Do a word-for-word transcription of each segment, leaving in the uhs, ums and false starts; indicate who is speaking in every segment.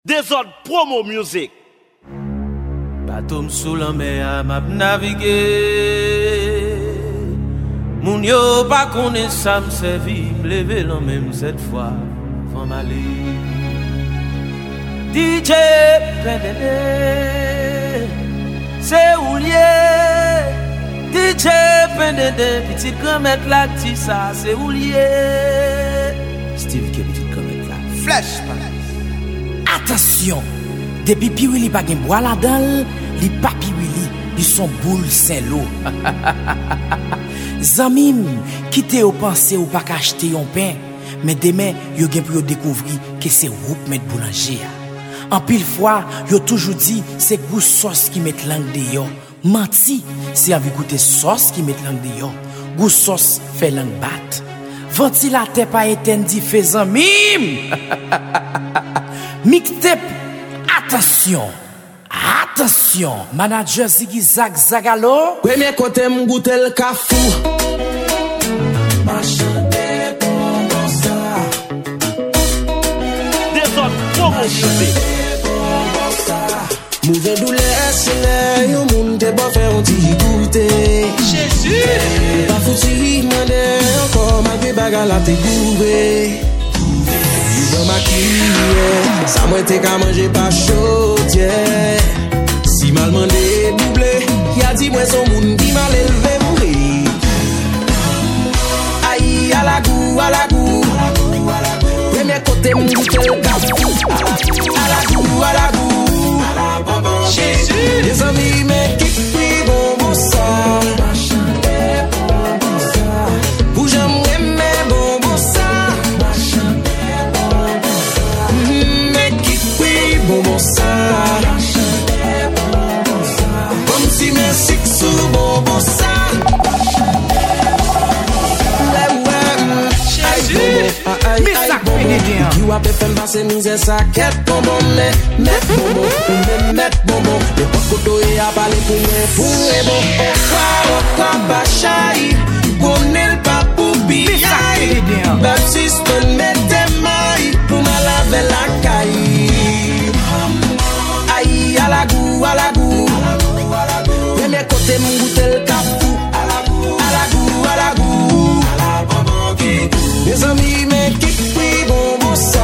Speaker 1: Des autres promo music.
Speaker 2: Bateau sous la mer m'a navigué. Moun yo pas connaît ça me servi, me lever la même cette fois, faut m'aller. D J Pendede, c'est où lié? D J Pendede, petit grand-mère la ti ça, c'est où lié? Steve qui petit grand-mère la flèche pas.
Speaker 3: Attention, depuis Piwili pas gen bois là-dedans, li pa Piwili, ils sont boule Saint-Lô. Zamim, quitte au penser ou pas acheter un pain, mais demain, yo gen pour découvrir que c'est Roup met boulanger. En pile fois, yo toujours dit c'est goût sauce qui met langue de yo. Menti, c'est envie goûter sauce qui met langue de yo. Goût sauce fait langue bat. Ventilateur pas étendi fait Zamim. Mixtape, attention, attention, manager Ziggy Zag Zagalo.
Speaker 2: Premier côté m'goûte le cafou.
Speaker 1: Des autres promo music.
Speaker 2: Mouvez douleur, c'est là, yon moun te bon faire un petit goûter. Jésus! Pas foutu, mandé, encore malgré bagarre la te gouvé. Dans ma cuillère, ça m'a été qu'à manger pas chaud, yeah. Si mal mandé doublé, y'a dit moi son moun qui m'a élevé mourir. Aïe, à la goût, à la goût. Premier côté, mon goûter le cafou. À la goût, à la goût. Jésus! Les amis, mais qui prie bon bon ça. Où j'aimerais mais bon bon ça. Mais qui prie bon bon ça. Comme si mes six sous bon bon ça. You a fait passer misère ça quête bon bon met met bon bon met bon bon les pocoto et a parlé pour moi pour et bon au quoi bachai connaît pas pour bien baptiste mette mai pour ma laver la caille aïe à la goût à la goût premier côté mon goûter le cafou à la goût à la goût à la goût mes amis mais qui prie bon bon ça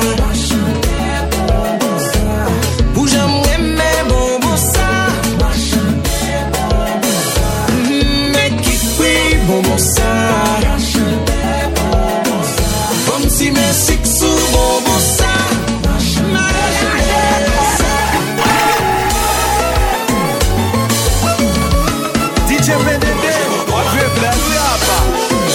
Speaker 2: où j'aimerais mais bon bon ça mais qui prie bon bon ça comme si mes six sous bon bon ça D J Pendede on veut placer à part.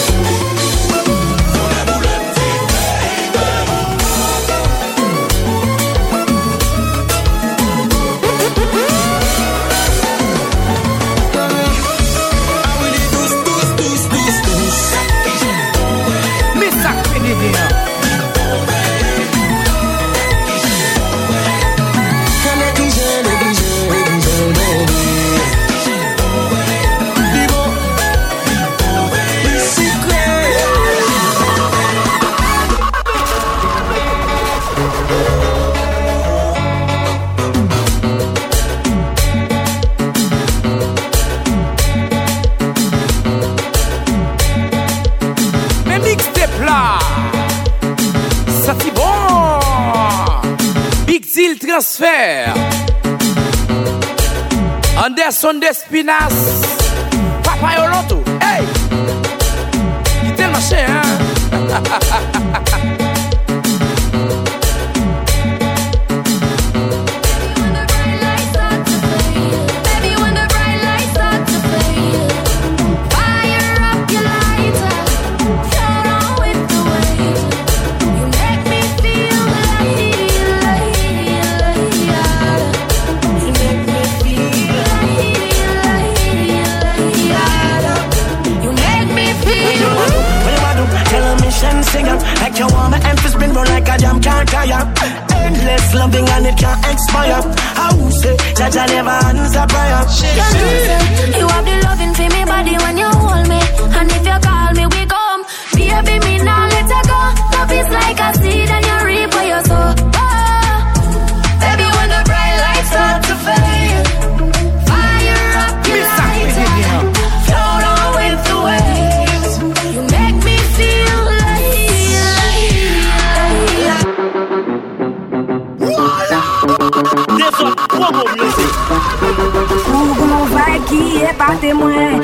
Speaker 3: Transfert Anderson Despinas Papa Yoloto. Hey, il est marché hein.
Speaker 4: Like you want my emphasis spin roll like a jam can't tire. Endless loving and it can't expire. I will say that I never answer prayer.
Speaker 5: You have the loving for me body when you hold me. And if you call me we come. Baby me now let her go. Love is like a seed and you reap what you sow. Oh.
Speaker 1: promo music.
Speaker 5: Mon vibe qui est pas témoin.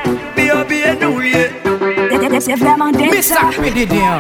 Speaker 5: C'est vraiment dingue.
Speaker 3: Mais ça fait des diens.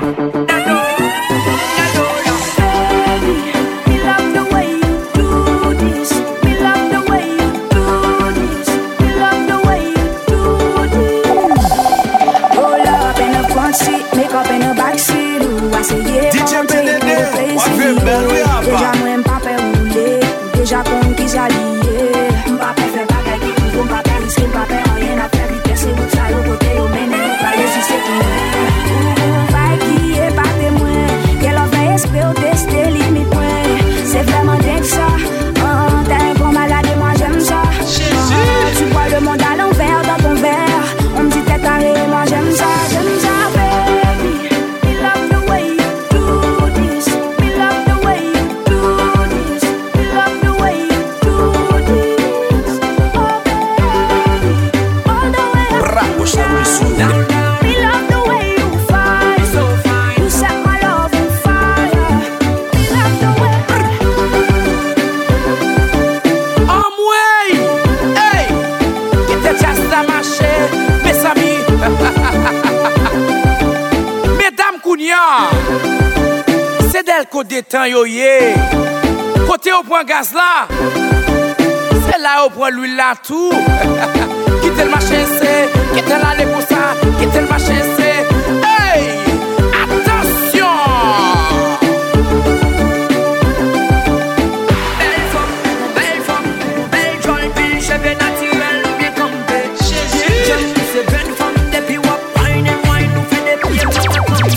Speaker 5: Make up in the backseat, ooh, I say yeah.
Speaker 2: D J P D D, what fait belle oui à
Speaker 5: Déjà moi m'papé roulé, déjà con qui s'allié. M'papé fait bagay qui pour m'papé risqué, m'papé rien à faire vite, c'est vous ça le côté au mené, pas résister pour moi. Vai qui est pas témoin, qu'elle en fait espérer au tester limite point. C'est vraiment dingue ça, oh, t'as un bon malade et moi j'aime ça. Oh, tu vois le monde à l'envers dans ton verre, on me dit t'es taré, moi j'aime ça, j'aime ça.
Speaker 3: C'est d'elle qu'on détend yo yé. Côté au point gaz là, c'est là au point l'huile là tout. Quittez le marché c'est, quittez l'aller pour ça, quittez le marché c'est. Hey, attention.
Speaker 6: Belle femme, belle femme, belle jolie fille, cheveux naturels bien campés. J'aime ces belles femmes depuis wap wine and wine, nous fait des pieds pour la campée.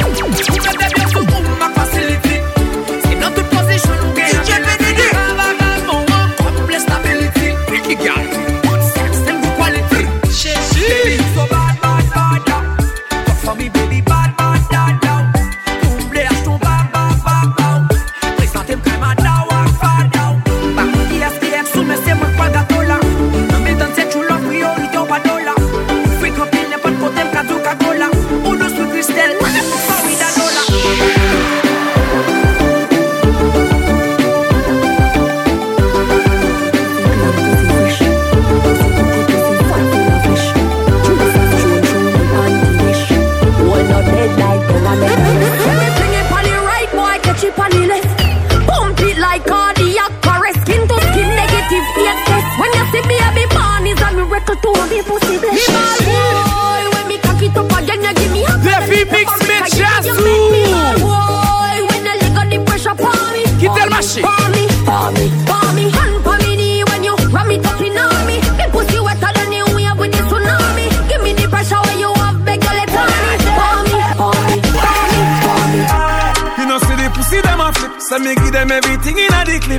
Speaker 2: So me give them everything in a the clip.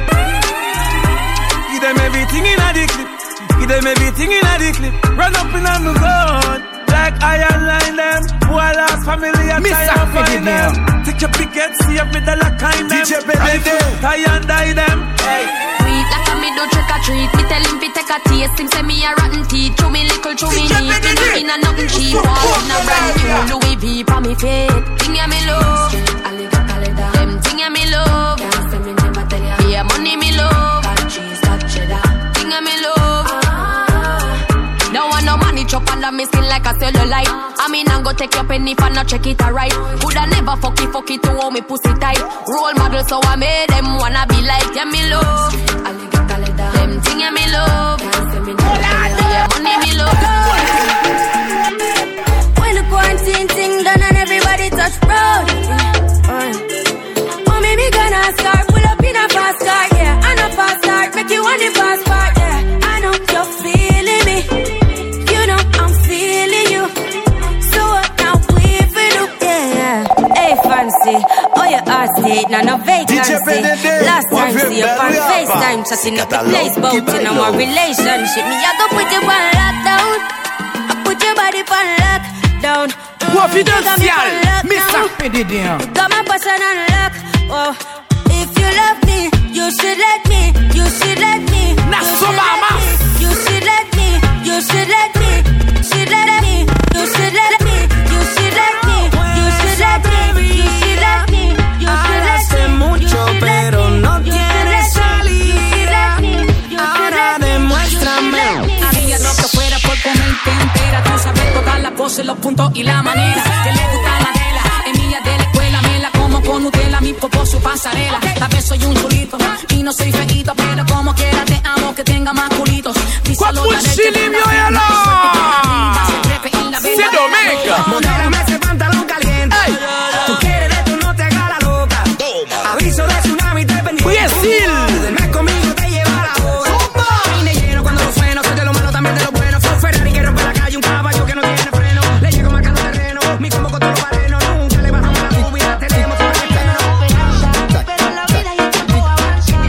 Speaker 2: Give them everything in a the clip. Give them everything in a the clip. Run up in on the zone. Like iron line them. Who are lost family and try and find them. Take your picket, see every dollar kind them. D J P D D, tie and die them. Hey.
Speaker 5: Sweet like a me do trick or treat. Me tell him fi take a taste. Him say me a rotten teeth. Chew me little, chew me neat. Me not nothing cheap. Walk in a brand new Louis V for me fit. Thing ya me love. Them thing ya me love. Yeah, money me love. Thing ya me love. No one no money chop under me skin like a cellulite. I mean I'm go take your penny for not check it alright. Coulda never fuck it, fuck it to hold me pussy tight. Role model so I made them wanna be like yeah me love. Them thing ya me love. Yeah, money me love. When the quarantine thing done and everybody touch road. Oh, maybe gonna start pull up in a fast car, yeah. And a fast start make you want the fast part, yeah. I know you're feeling me. You know I'm feeling you. So what now we feel do, yeah. Hey fancy, oh your heart state, now no vacancy. Last time see you on FaceTime, chatting up the place, but you know our relationship. Me I go put you on lockdown. I put your body on lockdown.
Speaker 3: Confidential, mais ça fait des diens.
Speaker 5: Got my person on lock. Oh, if you love me, you should let me. You should let me.
Speaker 3: Na Sobama.
Speaker 5: You should let me. You should let me. Should let me. You should let me. You should let me. You should let me. You should let me. You should let me.
Speaker 2: Hace mucho pero no quiere salir.
Speaker 7: sé los puntos y la manera que le gusta la tela. Emilia de la escuela, me la como con Nutella, mi popo su pasarela. Tal vez soy un chulito y no soy feíto, pero como quiera te amo que tenga más culitos.
Speaker 3: Quoi pour Chili Mioyala? C'est Domingue.
Speaker 4: Modérame ese pantalón caliente. Tú quieres de tú no te hagas la loca. Aviso de tsunami te pendiente.
Speaker 3: Brasil.
Speaker 4: Duermes conmigo te lleva la boca. Peine lleno cuando lo sueno, soy de lo malo también de lo bueno. Fue un Ferrari que rompe la calle, un caballo que no tiene freno. Le llego marcando terreno, mi combo con todo lo barreno. Nunca le bajamos la movida, tenemos todo el estreno.
Speaker 5: Pero la vida y el tiempo avanza.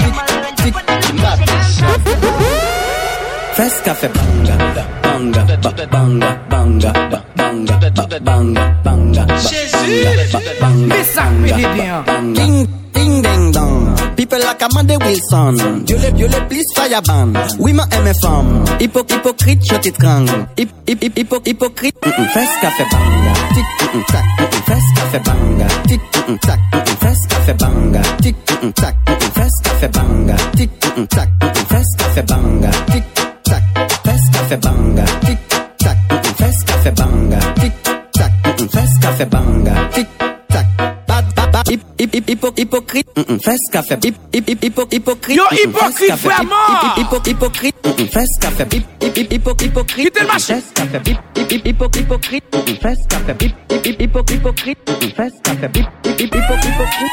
Speaker 2: Fresh café banga, banga, ba- banga, banga, ba- banga, ba- banga, banga, ba- banga,
Speaker 3: Mais ça me dit bien.
Speaker 2: banga. Ding, ding, ding, dong. People like Amanda Wilson. Dieu le, Dieu le, please fire ban. Oui, ma M F M. Hypo, hypocrite, je t'étrangle. Hip, hip, hip, hypo, hypocrite. Mm-mm, fresh café banga. Tic, mm-mm, tac, mm-mm, fresh café banga. Tic, mm-mm, tac, mm-mm, fresh café banga. Tic, mm-mm, tac, mm-mm, fresh café banga. Tic, mm-mm, tac, mm-mm, fresh café banga. Tic, tac, fresh café banga. Tic, tac, mm-mm, fresh café banga. Tic, tac, mm-mm, fresh café banga. Tic, tac. Bad, bad, bad. Hip, hip, hip, hypo, hypocrite. Mm-mm, fresh café. Hip, hip, hip, hypo, hypocrite.
Speaker 3: Yo,
Speaker 2: Mm-mm,
Speaker 3: hypocrite,
Speaker 2: fresh café. Hip,
Speaker 3: vraiment.
Speaker 2: hip, hip, hypo, hypocrite. Mm-mm, fresh café. Hip, hip, hip, hypo, hypocrite.
Speaker 3: Quittez le
Speaker 2: Mm-mm,
Speaker 3: marché.
Speaker 2: fresh café. Hip, hip, hip, hypo, hypocrite. Mm-mm, fresh café. Hip, hip, hip, hypo, hypocrite. Mm-mm, fresh café. Hip, hip, hip, hypo, hypocrite.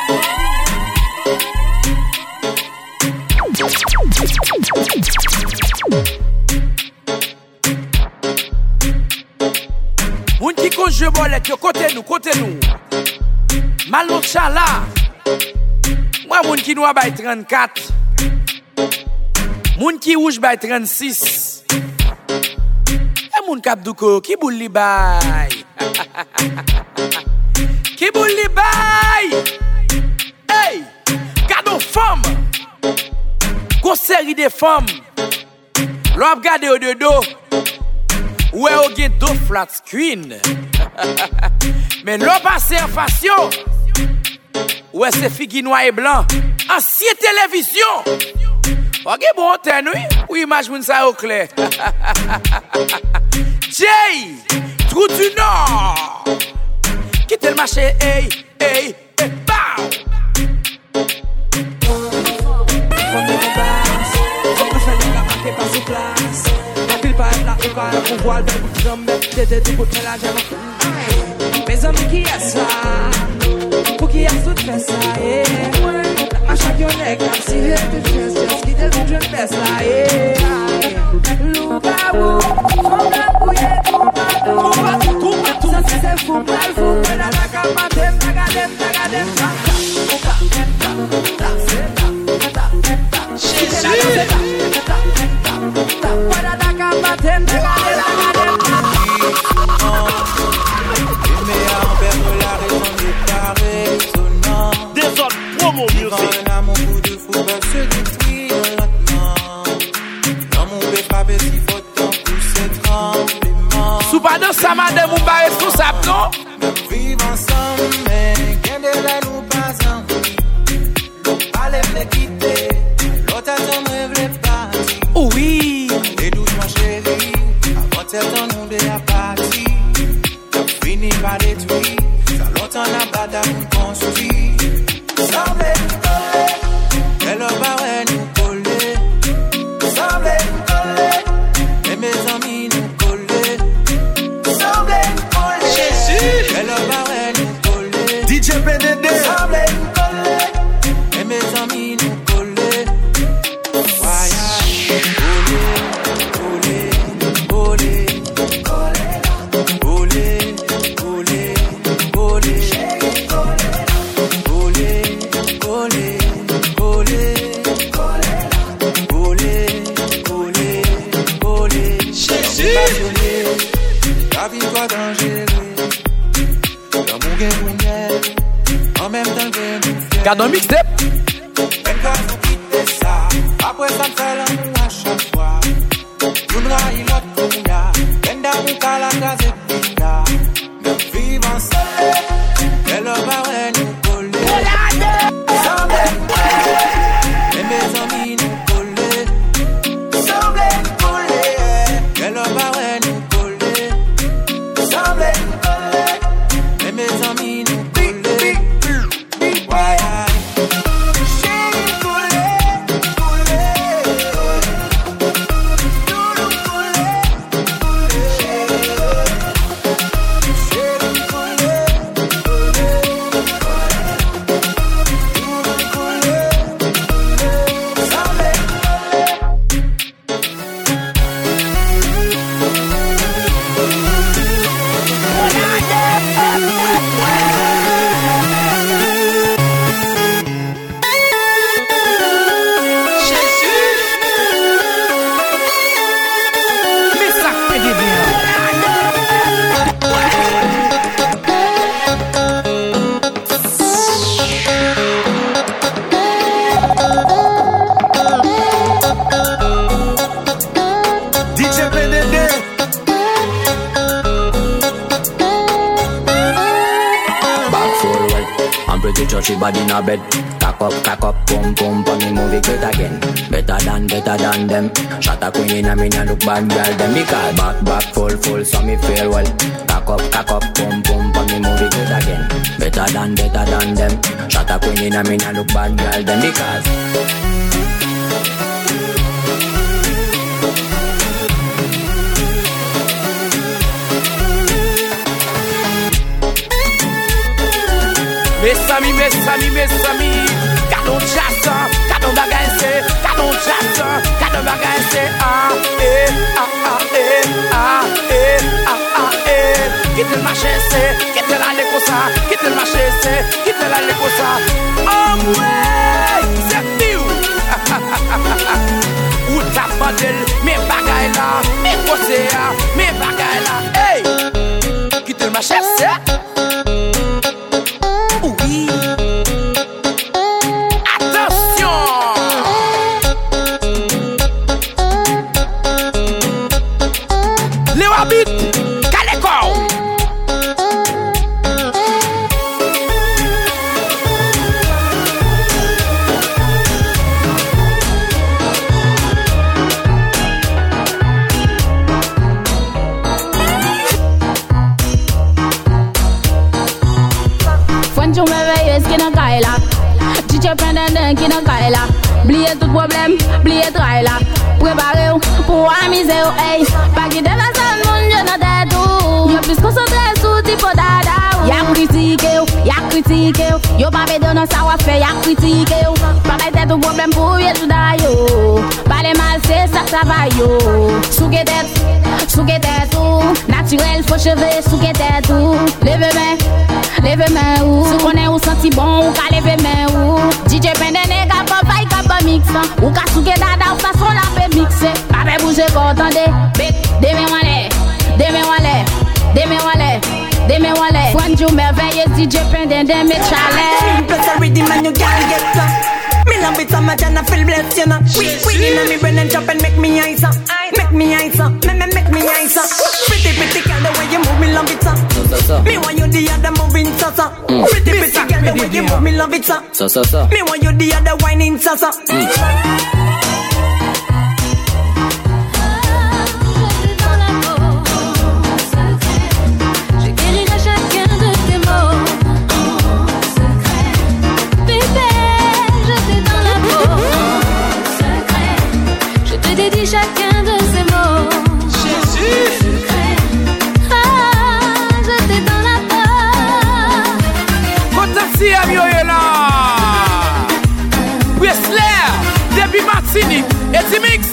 Speaker 3: Moun qui conjure bolette, yo côté nous, côté nous. Mal notre chala. Moi, moun qui noir bay trente-quatre. Moun qui rouge bay trente-six. Et moun kap douko, qui boule li bay. Qui boule li bay. Hey, gado femme. Gon série de femmes. L'op gade au de dos. Ouais, on get deux flat screen. Mais l'on passe en fashion. Ouais, c'est figui noir et blanc. Ancien télévision. Ok, bon, t'es oui? Oui, image moun ça au clair. Jay, trou du Nord. Quitte le marché, hey, hey, hey, bow.
Speaker 6: Mes amis qui a ça, pour qui a tout fait ça, eh. À chaque yonne, comme si elle te fait ça, qui te dit je fais ça, eh. Loup-garou, on a bouillé, on a tout, tout, tout, ça c'est fou, mal fou, mais la cama, dem, tagadem, tagadem,
Speaker 1: Des autres promo music.
Speaker 8: Là, mon coup de fou va se détruire lentement. Dans mon bébé, si faut tant pousser tremblement.
Speaker 3: Sous pas de ça, madame, vous barrez tout ça, non?
Speaker 8: Nous vivons ensemble, mais qu'un de là nous pas envie. L'autre pas l'aime les quitter, l'autre attend me v'lait partir.
Speaker 3: Oui.
Speaker 8: Et doucement chérie, avant de temps nous de la partie. T'as fini par détruire, ça longtemps n'a pas d'amour construit. Semblait nous coller, mais le barret nous coller. Semblait nous coller, et mes amis nous coller. Semblait nous coller, Jésus, mais le barret nous coller. D J P D D. Semblait nous coller, et mes amis nous coller. Voyage, coller, coller, coller, coller, coller, coller, la vie doit dangereuse. L'amour est mondial, en même temps que nous fiers.
Speaker 3: Garde un mixtape.
Speaker 8: Même quand vous quittez ça, après ça me fait l'amour à chaque fois. Vous ne voyez l'autre pour ya, ben d'amour qu'à la case et pita. Nous vivons ensemble, mais le barret nous coller. Semble nous coller, et mes amis nous coller. Semble nous coller, mais le barret nous coller.
Speaker 9: she body in a bed. Cock up, cock up, pum pum, for me move it great again. Better than, better than them. Shot a queen in a me nah look bad girl them. Because back, back, full, full, so me feel well. Cock up, cock up, pum pum, for me move it great again. Better than, better than them. Shot a queen in a me nah look bad girl them. Because
Speaker 3: mes amis, mes amis, mes amis, cadeau jazz, cadeau bagage, cadeau jazz, cadeau bagage, ah, eh, ah, ah, eh, ah, eh, ah, ah, eh. Quitte le marché, c'est, quitte la l'écossa, quitte le marché, c'est, quitte la l'écossa. Oh ouais, c'est tout. Où t'as bandel, mes bagailles là, mes cossés là, mes bagailles là, hey. Quitte le marché, c'est. Oui. Attention. Les Wabit, Kaleko.
Speaker 10: Tu merveilleuse qui n'a qu'à là. D J Pendant qui n'a qu'à là. Bliez tout problème, bliez trail là. Préparez-vous pour amuser, hey. Pas quitter la salle, mon Dieu, dans tête tout. Y'a plus concentré sur type dada. Y'a critiqué, y'a critiqué. Y'a pas fait de nos savoir-faire, y'a critiqué. Pas mettre tout problème pour y'a tout d'ailleurs. Pas les mal, c'est ça, ça va yo. Souke tête, souke tête tout. Naturel, faux cheveux, souke tête tout. Levez main, levez main ou. Si qu'on est ou senti bon, ou ka levez main ou. D J Pendant n'est qu'à pas vaille, qu'à pas mix. Ou ka souke dada, ou façon la fait mixer. Pas fait bouger, quand entendez. Bec, demain wallet, demain wallet, demain wallet. Demain wallet. Fwanjou merveilleuse D J Pendant de mes chalets.
Speaker 11: Plus a rhythm and you can't get some. Me love it so much and I feel blessed, you know. We, we in me brain and chop and make me eyes up. Make me eyes up, make me, make me eyes up. Pretty, pretty girl, the way you move me love it so.
Speaker 9: So, so.
Speaker 11: Me want you the other moving so, so.
Speaker 9: Mm.
Speaker 11: Pretty, pretty girl, the way you move me love it so.
Speaker 9: So, so, so.
Speaker 11: Me want you the other whining so, so. Mm.
Speaker 5: Chacun de ces mots. Jésus. Ah, je t'ai dans la peau.
Speaker 3: Potencia Mioyela. Whistler, Debbie Martini, et Mix.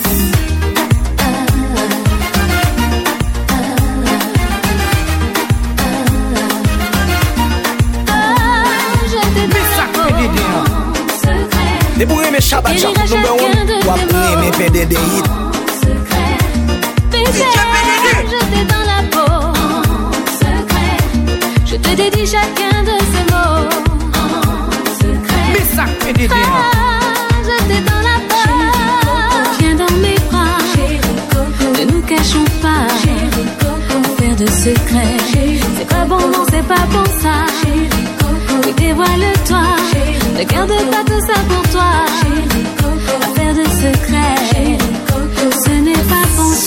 Speaker 12: Des bourrées mes chabats, j'en fous number one. Ou après mes P D D hit.
Speaker 5: Bébé, je t'ai dans la peau. Secret, je te dédie chacun de ces mots. Secret,
Speaker 3: mais ça fait des
Speaker 5: ah, je t'ai dans la peau. Viens dans mes bras, ne nous cachons pas. Faire de secret, c'est pas bon, non, c'est pas bon ça. Oui, dévoile-toi, ne garde pas tout ça pour toi. Affaire de secret, ce n'est pas bon ça.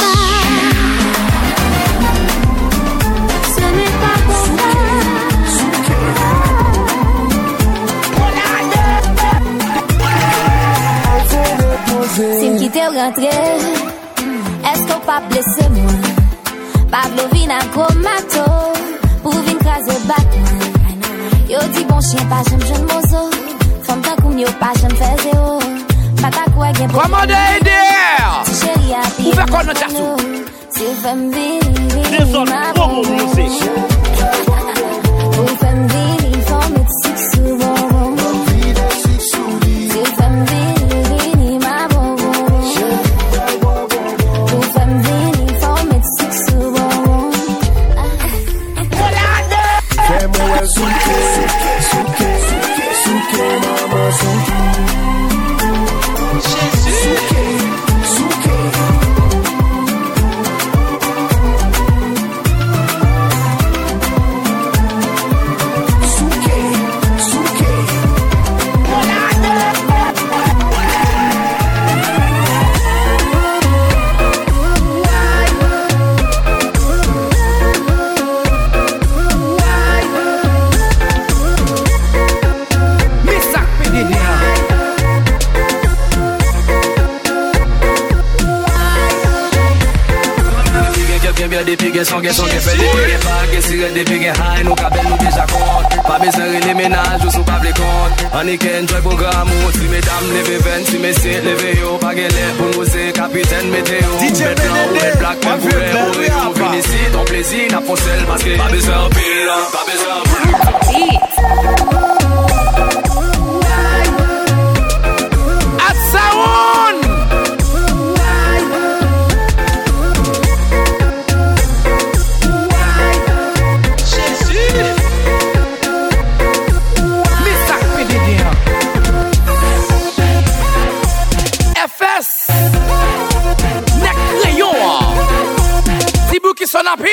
Speaker 5: Ce n'est pas bon ça. Si me quitte rentré, est-ce qu'on pas blessé moi? Pablo vina comato, pour vin craser Batman. Yo di bon chien, pas j'aime jeune mozo. Femme ta koum yo, pas j'aime faire zéro. Pata quoi gen pour
Speaker 3: Commandez derrière.
Speaker 5: Chérie a pire.
Speaker 3: Ouvert quoi notre garçon?
Speaker 5: Tu fais m'vini, ma bon. Tu fais m'vini, faut mettre six sous bon. Tu fais m'vini, ma bon. Tu fais m'vini, faut mettre six sous bon.
Speaker 12: Fais-moi souke, souke, souke, souke, maman souke. Jésus. Souke, souke.
Speaker 13: que des piques sont que sont que fait des piques pas que si des piques high nous cabel nous déjà compte pas besoin de les ménages ou sous pas les compte on est qu'un joy programme si mesdames levez vingt si messieurs levez yo pas gagner pour nous c'est capitaine météo met blanc ou met black même pour on finit ici ton plaisir n'a pas seul parce que pas besoin de pile pas besoin de
Speaker 3: at sound F S Nek crayon Si bou qui son api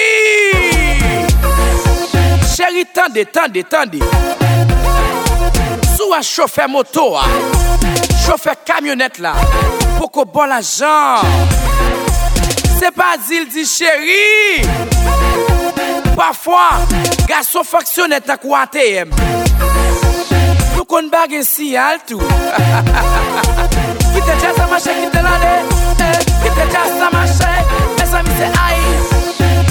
Speaker 3: Chéri tande, tande, tande Sou a chauffeur moto Chauffeur camionnette là Pour qu'on bon l'argent C'est pas d'il dit chéri Parfois Garçon fonctionne à quoi A T M Nous qu'on bague ici al tout Quitte jazz à marcher, quitte l'année Quitte jazz à marcher Mes amis c'est aïe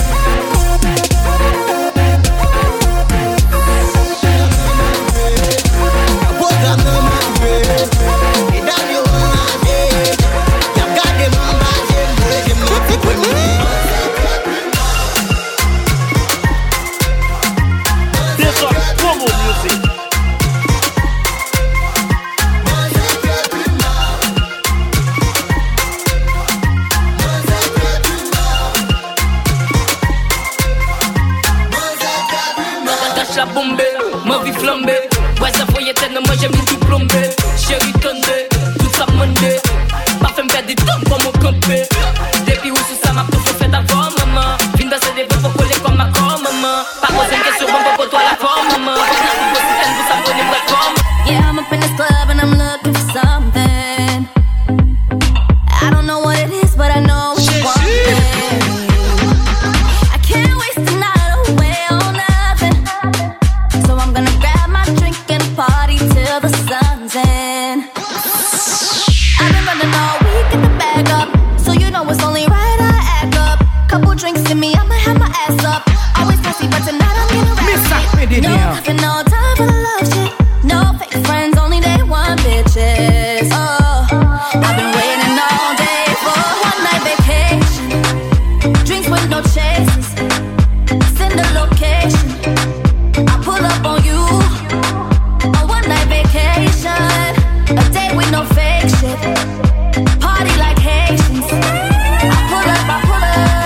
Speaker 14: La bombe, ma vie flambée. Ouais, ça voyait tellement, moi j'ai mis tout plombé. Chérie tondé, tout ça mondé. Parfait me fait des temps pour me camper. Depuis où sous ça m'a tout fait d'avant, maman. Vine danser des pour coller comme ma corps, maman. Pas poser une question, bon, pour toi la forme, maman. Vous s'abonnez, moi comme.
Speaker 5: Yeah, I'm up in this club and I'm looking for something. I don't know what it is, but I know it's something. I can't waste the night away on nothing. So I'm gonna grab my drink and party till the sun's in. I've been running all week in the bag up, so you know it's only right I act up. Couple drinks in me, I'ma have my ass up. Always classy, but tonight I'm getting ratchet. No nothing, no time for the love shit. No fake friends, only day one bitches. Oh, I've been waiting all day for a one night vacation. Drinks with no chases. Send the location. I pull up on you. A one night vacation. A day with no fake shit. Party like Haitians. I pull up, I pull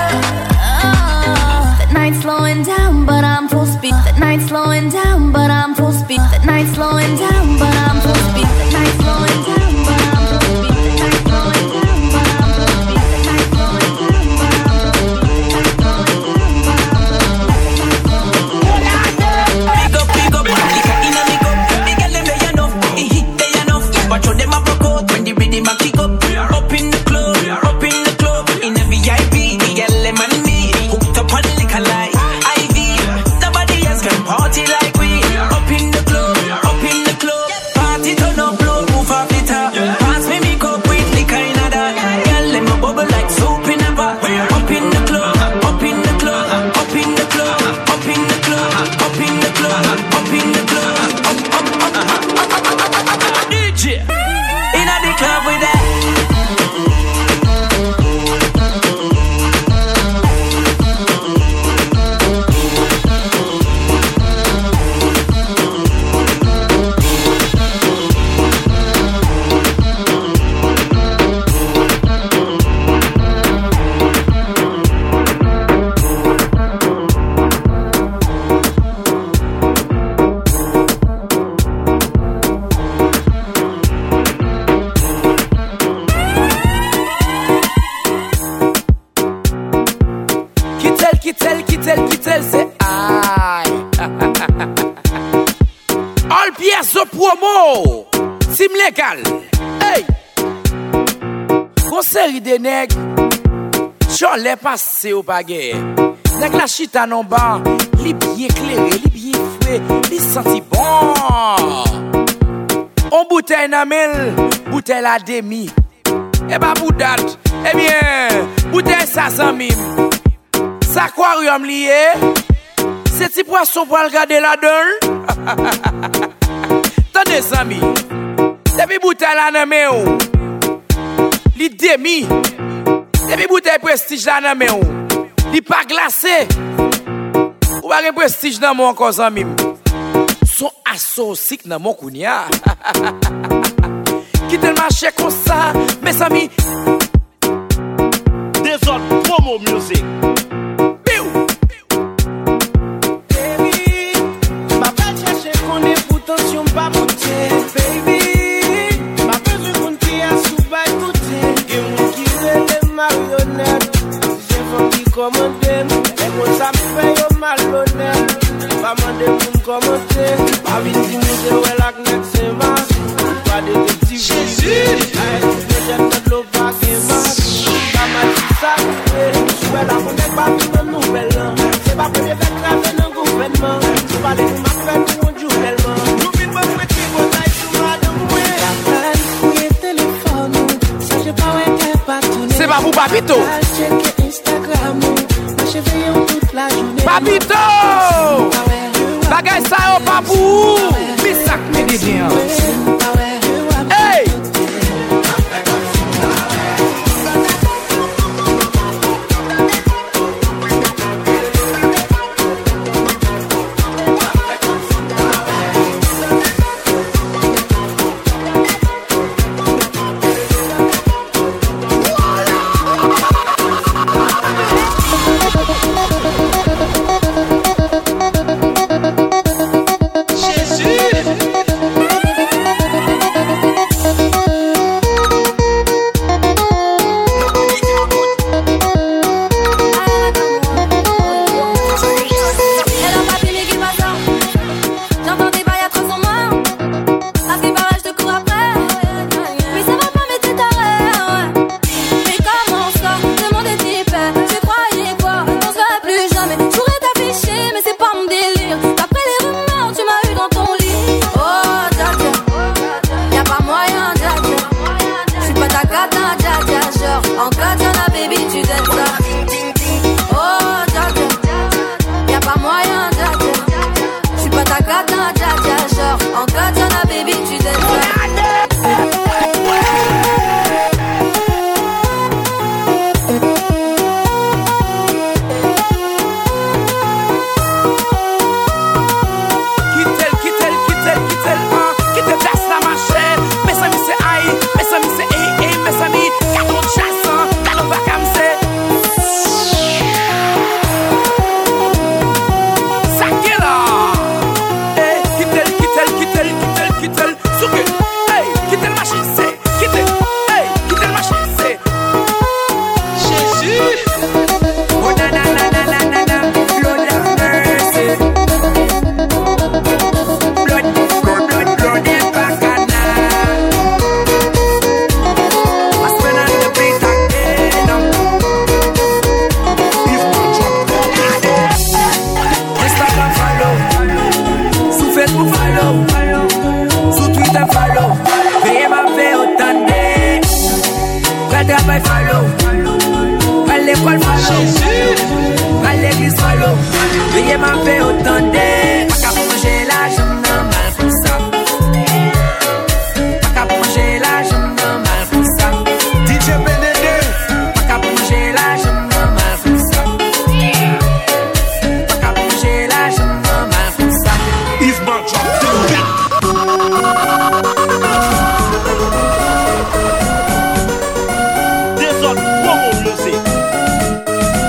Speaker 5: up. Uh, the night's slowing down, but I'm full speed. The night's slowing down, but I'm full speed. The night's slowing down, but I'm full speed. The night's slowing down, but I'm full speed. The night's slowing down, but I'm full speed. The night's slowing down, but I'm full speed. The night's slowing down, but I'm full speed.
Speaker 15: Big up, big up, liquor in a me cup. The girl them they enough, the hit they enough. Watch how them a broke out when the rhythm a kick up. Up in the club, up in the club, in a V I P. The girl them and me hooked up on liquor like I V. Nobody else can party like we. Up in the club, up in the club. Party turn up, blow, move off the top. Pass me me cup with liquor in a that. Girl them a bubble like soap in a pot. Up in the club, up in the club, up in the club, up in the club, up in the club, up in the club, up up up up. D J in a the club with that.
Speaker 3: Kittel, kittel, kittel, kittel, c'est aïe. All pièce de promo. Sim légal. Hey. Gon série de nèg. J'en l'ai passé au baguette. Nèg la chita non bas. Li bien éclairé, li bien frais, li senti bon. On bouteille na mille, bouteille la demi. Et bah boudat, eh bien, bouteille ça sans mime. Sa aquarium lié, c'est petit poisson pour regarder la donne. T'as des amis, depuis bouteille la namé ou, li demi, depuis bouteille prestige la namé ou, li pas glacé, ou pas prestige dans mon encore ami. Son associé dans mon kounia. Quitte le marché comme ça, mes amis.
Speaker 1: Des autres promo music.
Speaker 2: Baby, ma pas chercher qu'on est pour tension pas bouter. Baby, ma besoin qu'on qui a sous bail bouter. Et mon qui les marionnettes, j'ai faut qui commande. Et mon ça me fait yo malhonnête. Pas demander pour me commenter. Pas vite dire ouais la knek c'est ma. Pas de petits Jésus. Je jette notre l'eau pas qui marche. Pas mal ça. Ouais la connaît pas une nouvelle. C'est pas pour les faire travailler dans le gouvernement. C'est pas les nous m'appellent pour un jour tellement. Nous vîmes me prêter pour taille sous madame. Rappel, oui téléphone. Ça j'ai pas ouais qu'elle pas tourner.
Speaker 3: C'est pas pour Papito.
Speaker 2: Checker Instagram. Je veille toute la journée.
Speaker 3: Papito! Bagay sa yo papou! Bisak médicien. Hey!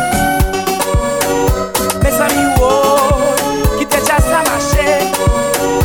Speaker 3: Mes amis, oh, qui te chasse à marcher.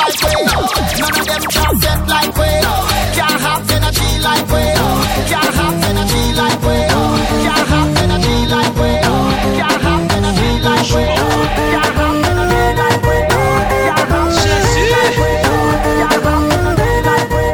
Speaker 16: like we. None of them can set like we. Can't have energy like we. Can't have energy like we. Can't have energy like we. Can't have energy like we. Can't have energy like we. Can't have energy like we. Can't have energy like we.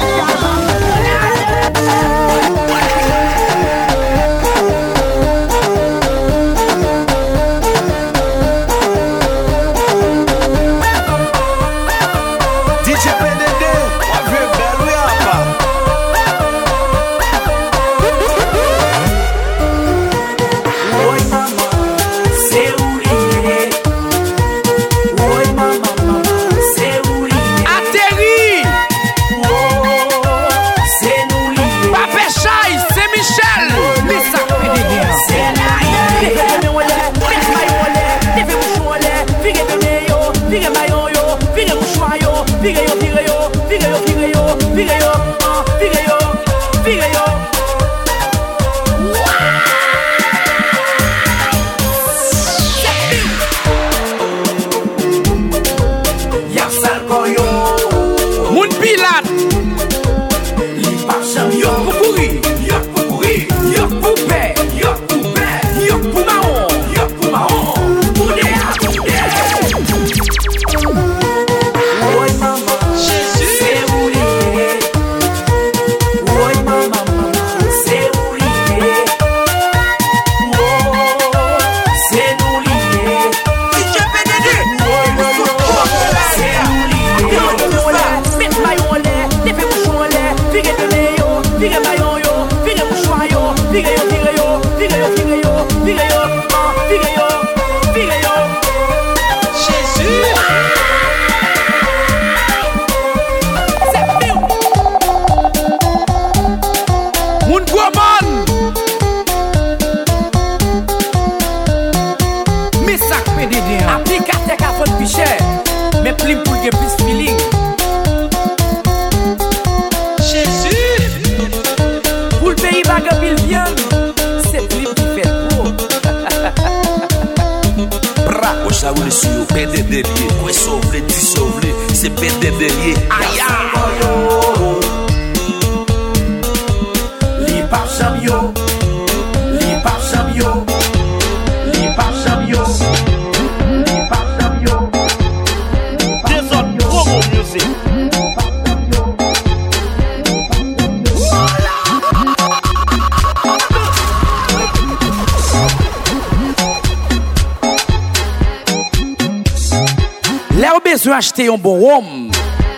Speaker 3: Acheter un bon rhum.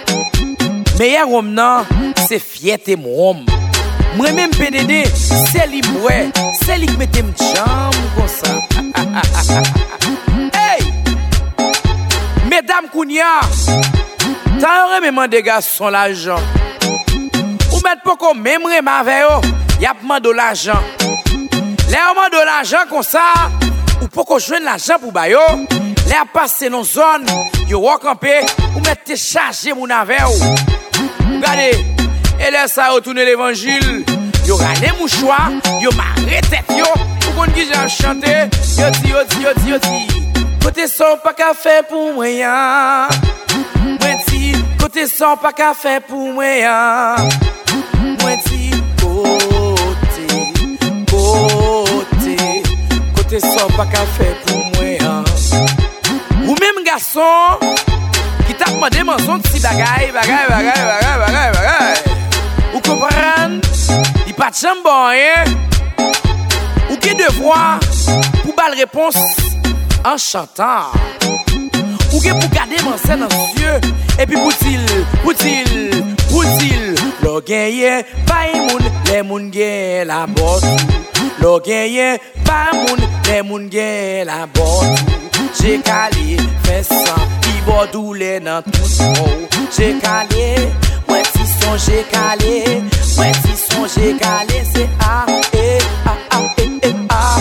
Speaker 3: Meilleur rhum non, c'est fierté mon rhum. Moi même P D D, c'est lui boire, c'est lui qui mette me chambre comme ça. Hey! Mesdames Kounia, t'as même demandé garçon l'argent. Ou mettre pas comme même rem avec eux, y a demandé l'argent. Les demande l'argent comme ça, ou pas qu'on joindre l'argent pour bayo. Les a passé dans zone, yo walk en paix, ou mettez chargé mon avec ou. Regardez, et là ça retourne l'évangile. Yo râlé mouchoir, yo marré tête yo, pour qu'on dise à chanter, yo di yo di yo di yo di. Côté son pas qu'à faire pour moi ya. Moi di, côté son pas qu'à faire pour moi ya. Moi di, côté, côté, côté son pas qu'à faire pour moi ya. Ou même garçon qui t'a demandé mon petit bagaille, bagaille, bagaille, bagaille, bagaille, bagaille. Ou comprendre, il pas de chambre, hein? Ou qui devoir pour bal réponse en chantant. Ou qui pour garder mon scène dans les yeux. Et puis pour-il, pour-il, pour-il. Le gagné, pas les moun, les moun gagne la botte. Le gagné, pas moun, les moun gagne la botte. J'ai calé, fait ça, il va douler dans tout le j'ai calé, ouais si son j'ai calé, ouais si son j'ai calé, c'est A, E, A, A, E, E, A.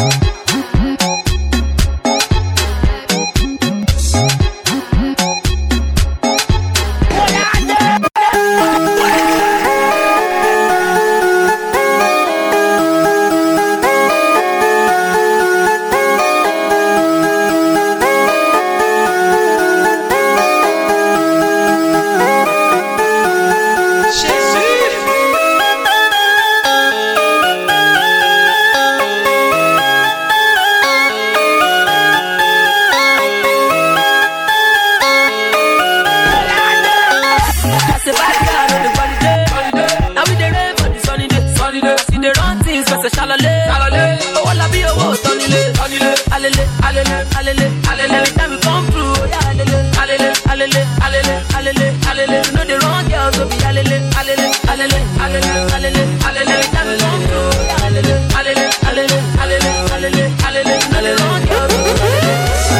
Speaker 6: say bad girl on the holiday, holiday. Now we dey rave for the sunny day, sunny day. See the run things, cause say shalale, shalale. Oh, all I be a wo, sunny day, sunny day. Alele, alele, alele, alele. Every time we come through, oh yeah, alele, alele, alele, alele, alele, alele. You know the wrong girls, so be alele, alele, alele, alele, alele, alele. Every time we come through, oh yeah, alele, alele, alele, alele, alele, alele. You know the wrong girls, so be alele.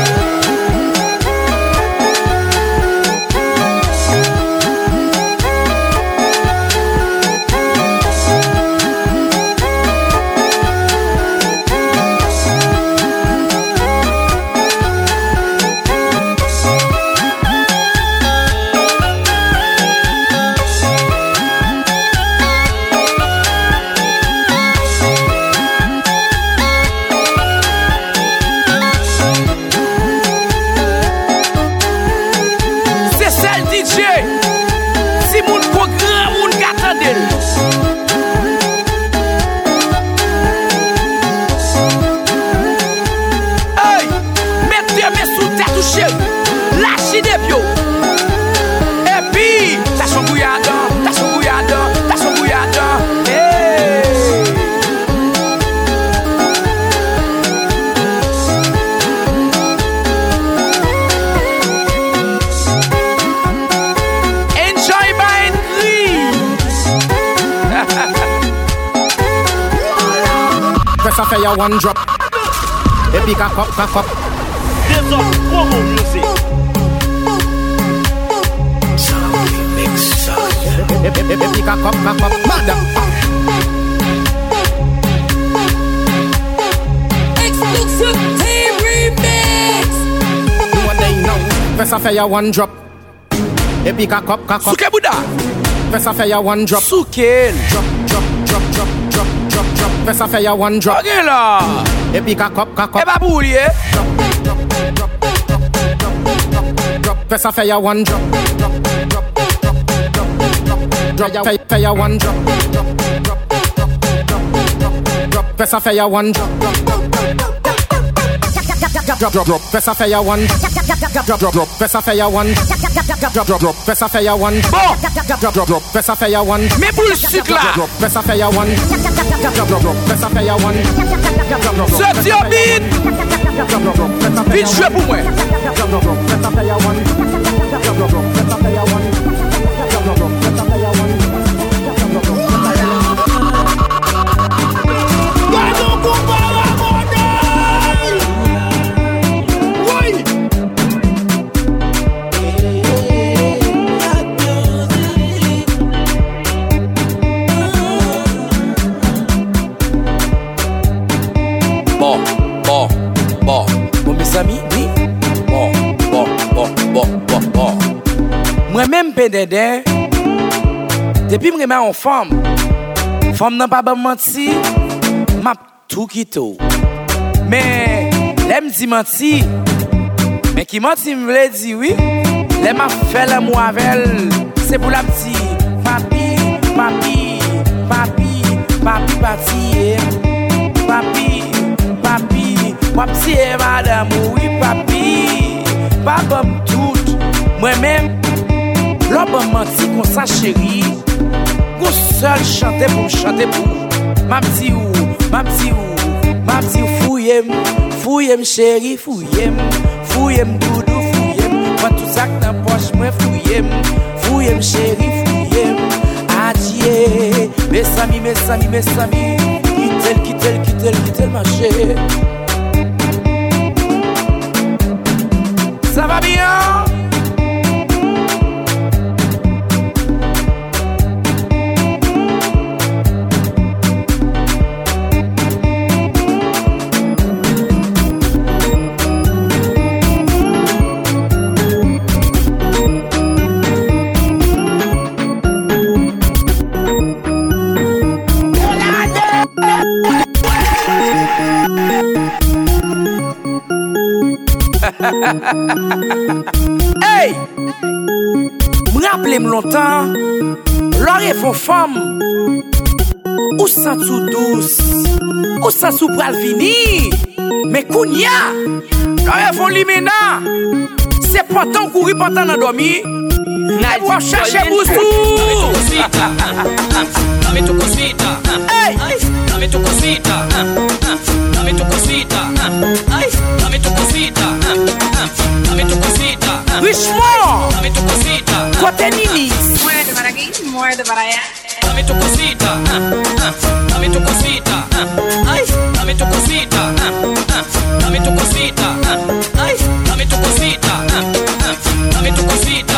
Speaker 12: Fire one drop. Epic a cup, cup, cup.
Speaker 1: There's a promo music.
Speaker 12: Epic a cup, cup, cup. Mother.
Speaker 6: Exclusive team remix.
Speaker 12: No one they know. Press a fire one drop. Epic a cup, cup, cup.
Speaker 3: Suke Buddha.
Speaker 12: Press a fire one drop.
Speaker 3: Suke.
Speaker 12: Drop, drop, drop, drop, drop, drop, drop. Press a fire one drop.
Speaker 3: Okay là.
Speaker 12: Epic a cup, cup, cup.
Speaker 3: Eba bouli eh.
Speaker 12: Drop, drop, drop, drop, drop, drop, drop, drop. Press a fire one drop. Drop, drop, drop, drop, drop, drop. Fire, fire one drop. Drop, drop, drop, drop, drop, drop. Press a fire one drop. Drop, drop, drop, drop. Press a fire one. Drop, drop, drop. Press a fire one. Drop, drop, drop. Press a fire one.
Speaker 3: Bon.
Speaker 12: Drop, drop, drop. Press a fire one.
Speaker 3: Mais bullshit là.
Speaker 12: Drop, press a fire one. Drop, drop, drop. Press a fire one. Drop, drop, drop.
Speaker 3: Sorti au beat.
Speaker 12: Drop, drop, drop. Press a fire one.
Speaker 3: Beat joué pour moi.
Speaker 12: Drop, drop, drop. Press a fire one. Drop, drop, drop. Press a fire one. Drop, drop, drop. Press a fire one. Drop, drop, drop.
Speaker 3: Bon, bon, bon. Bon, mes amis, oui. Bon, bon, bon, bon, bon, bon. Moi-même, P D D, depuis que je suis en femme, femme n'a pas menti, m'a tout quitté. Mais, elle me dit menti. Mais qui menti me veut dire oui. Elle m'a fait l'amour avec elle. C'est pour la petite. Papi, papi, papi, papi, papi, papi, papi, papi, madame, oui, papi, papa me tout. Moi-même, l'homme menti comme ça, chérie. Qu'on seul chanter pour chanter pour. Ma petite ou, ma petite ou, ma petite fouillem, fouillem, chérie, fouillem, fouillem, doudou, fouillem. Moi, tout ça que dans poche, moi, fouillem, fouillem, chérie, fouillem. Adieu, mes amis, mes amis, mes amis. Quitte-le, quitte-le, quitte-le, quitte-le, ma chérie. Ça va bien? Hey! Me rappelle longtemps, l'oreille font femme. Ou sans tout douce, ou sans sous pral fini. Mais kounya, l'oreille font limena. C'est pas tant courir pendant dans dormir. Et moi chercher Boussou.
Speaker 14: Dame tu cosita.
Speaker 3: Hey.
Speaker 14: Dame tu cosita. Dame tu cosita. Dame tu cosita. Dame tu cosita.
Speaker 3: Richemont.
Speaker 14: Dame tu cosita.
Speaker 3: Côté Nini.
Speaker 17: Muerde para aquí, muerde para allá.
Speaker 14: Dame tu cosita. Dame tu cosita. Dame tu cosita. Dame tu cosita. Dame tu cosita. Dame tu cosita.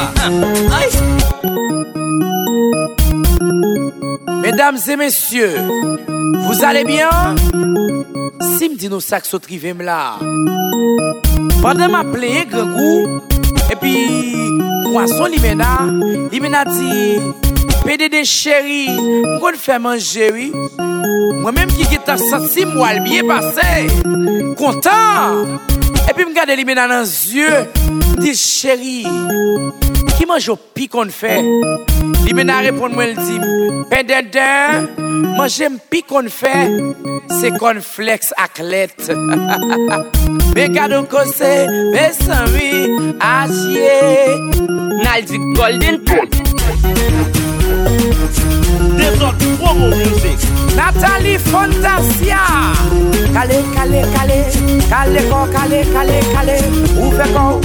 Speaker 3: Mesdames et messieurs, vous allez bien? Si me dit nous sacs saut trivem là. Pendant m'a plaît grand goût et puis poisson limena, limena dit P D D chéri, m'gon fait manger oui. Moi-même qui qui t'a senti moi bien passé. Content. Et puis me garder limena dans les yeux, dit chéri, qui mange au pic qu'on fait. Limena répond moi il dit P D D, manger un pic qu'on fait, c'est cornflakes athlète. Mais cadeau cossé, mais sans oui, acier.
Speaker 14: Naldi Golden Tone.
Speaker 1: Des autres promo music.
Speaker 3: Nathalie Fantasia. Calé, calé, calé. Calé, co, calé, calé, calé. Ouvre co.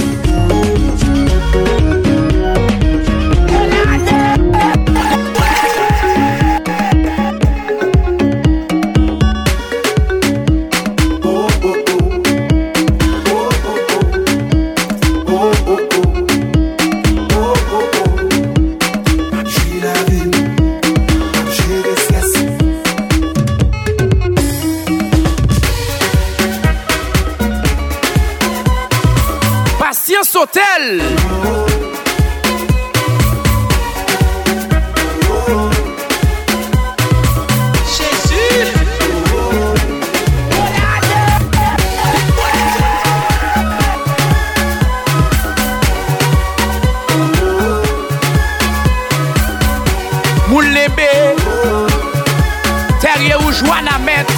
Speaker 3: Hôtel.
Speaker 14: Jésus.
Speaker 3: Moulembe. Terrier ou Joanna Met.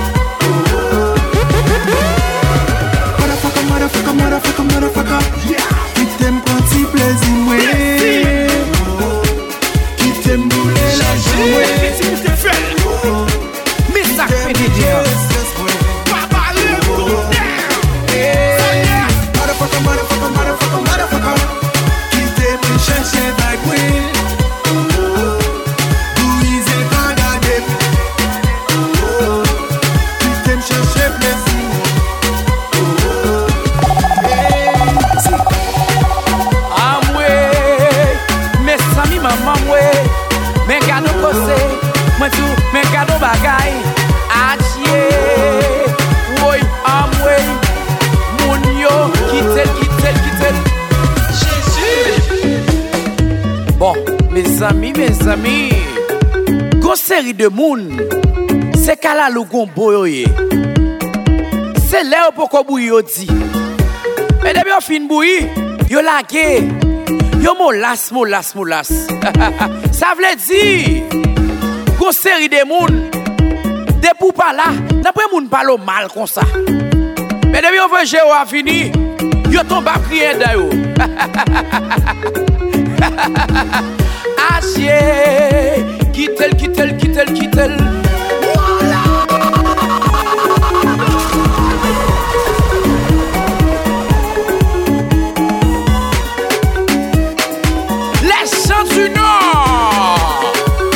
Speaker 18: Motherfucker, motherfucker, motherfucker, motherfucker. Qui t'aime quand tu plaisis, moi. Qui t'aime bouler la journée.
Speaker 3: Mais ça fait des dieux.
Speaker 18: Motherfucker, motherfucker, motherfucker, motherfucker. Qui t'aime chercher avec moi. Louise et Bagdad. Qui t'aime chercher plaisir.
Speaker 3: Maman mwe, men gado kose, mwen tou, men gado bagay, atye, woy, amwe, moun yo, kitel, kitel, kitel.
Speaker 14: Jésus.
Speaker 3: Bon, mes amis, mes amis, gon série de moun, c'est kala lou gon boyoye. C'est là où poko bouyi yo di. Mais depuis on fin bouyi, yo lage. Yo molas, molas, molas. Ça veut dire, gon série de moun, de pou pa la, n'après moun parle mal comme ça. Mais depuis on veut géo a fini, yo tombe à prier d'ayo. Achier, quitte-le, quitte-le, quitte-le, quitte-le. Du Nord.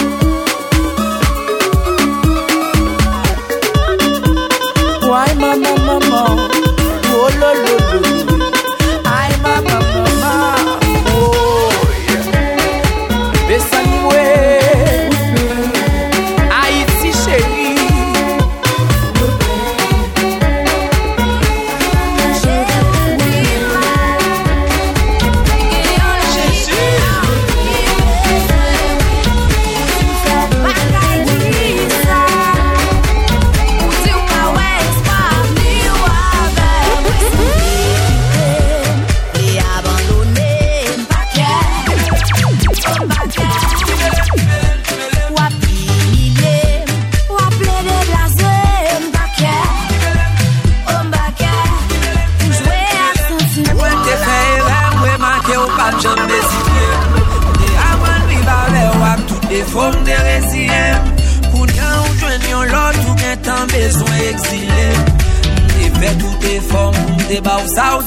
Speaker 3: Why mama mama, oh lo lo lo, ay mama mama, oh yeah. Besani we,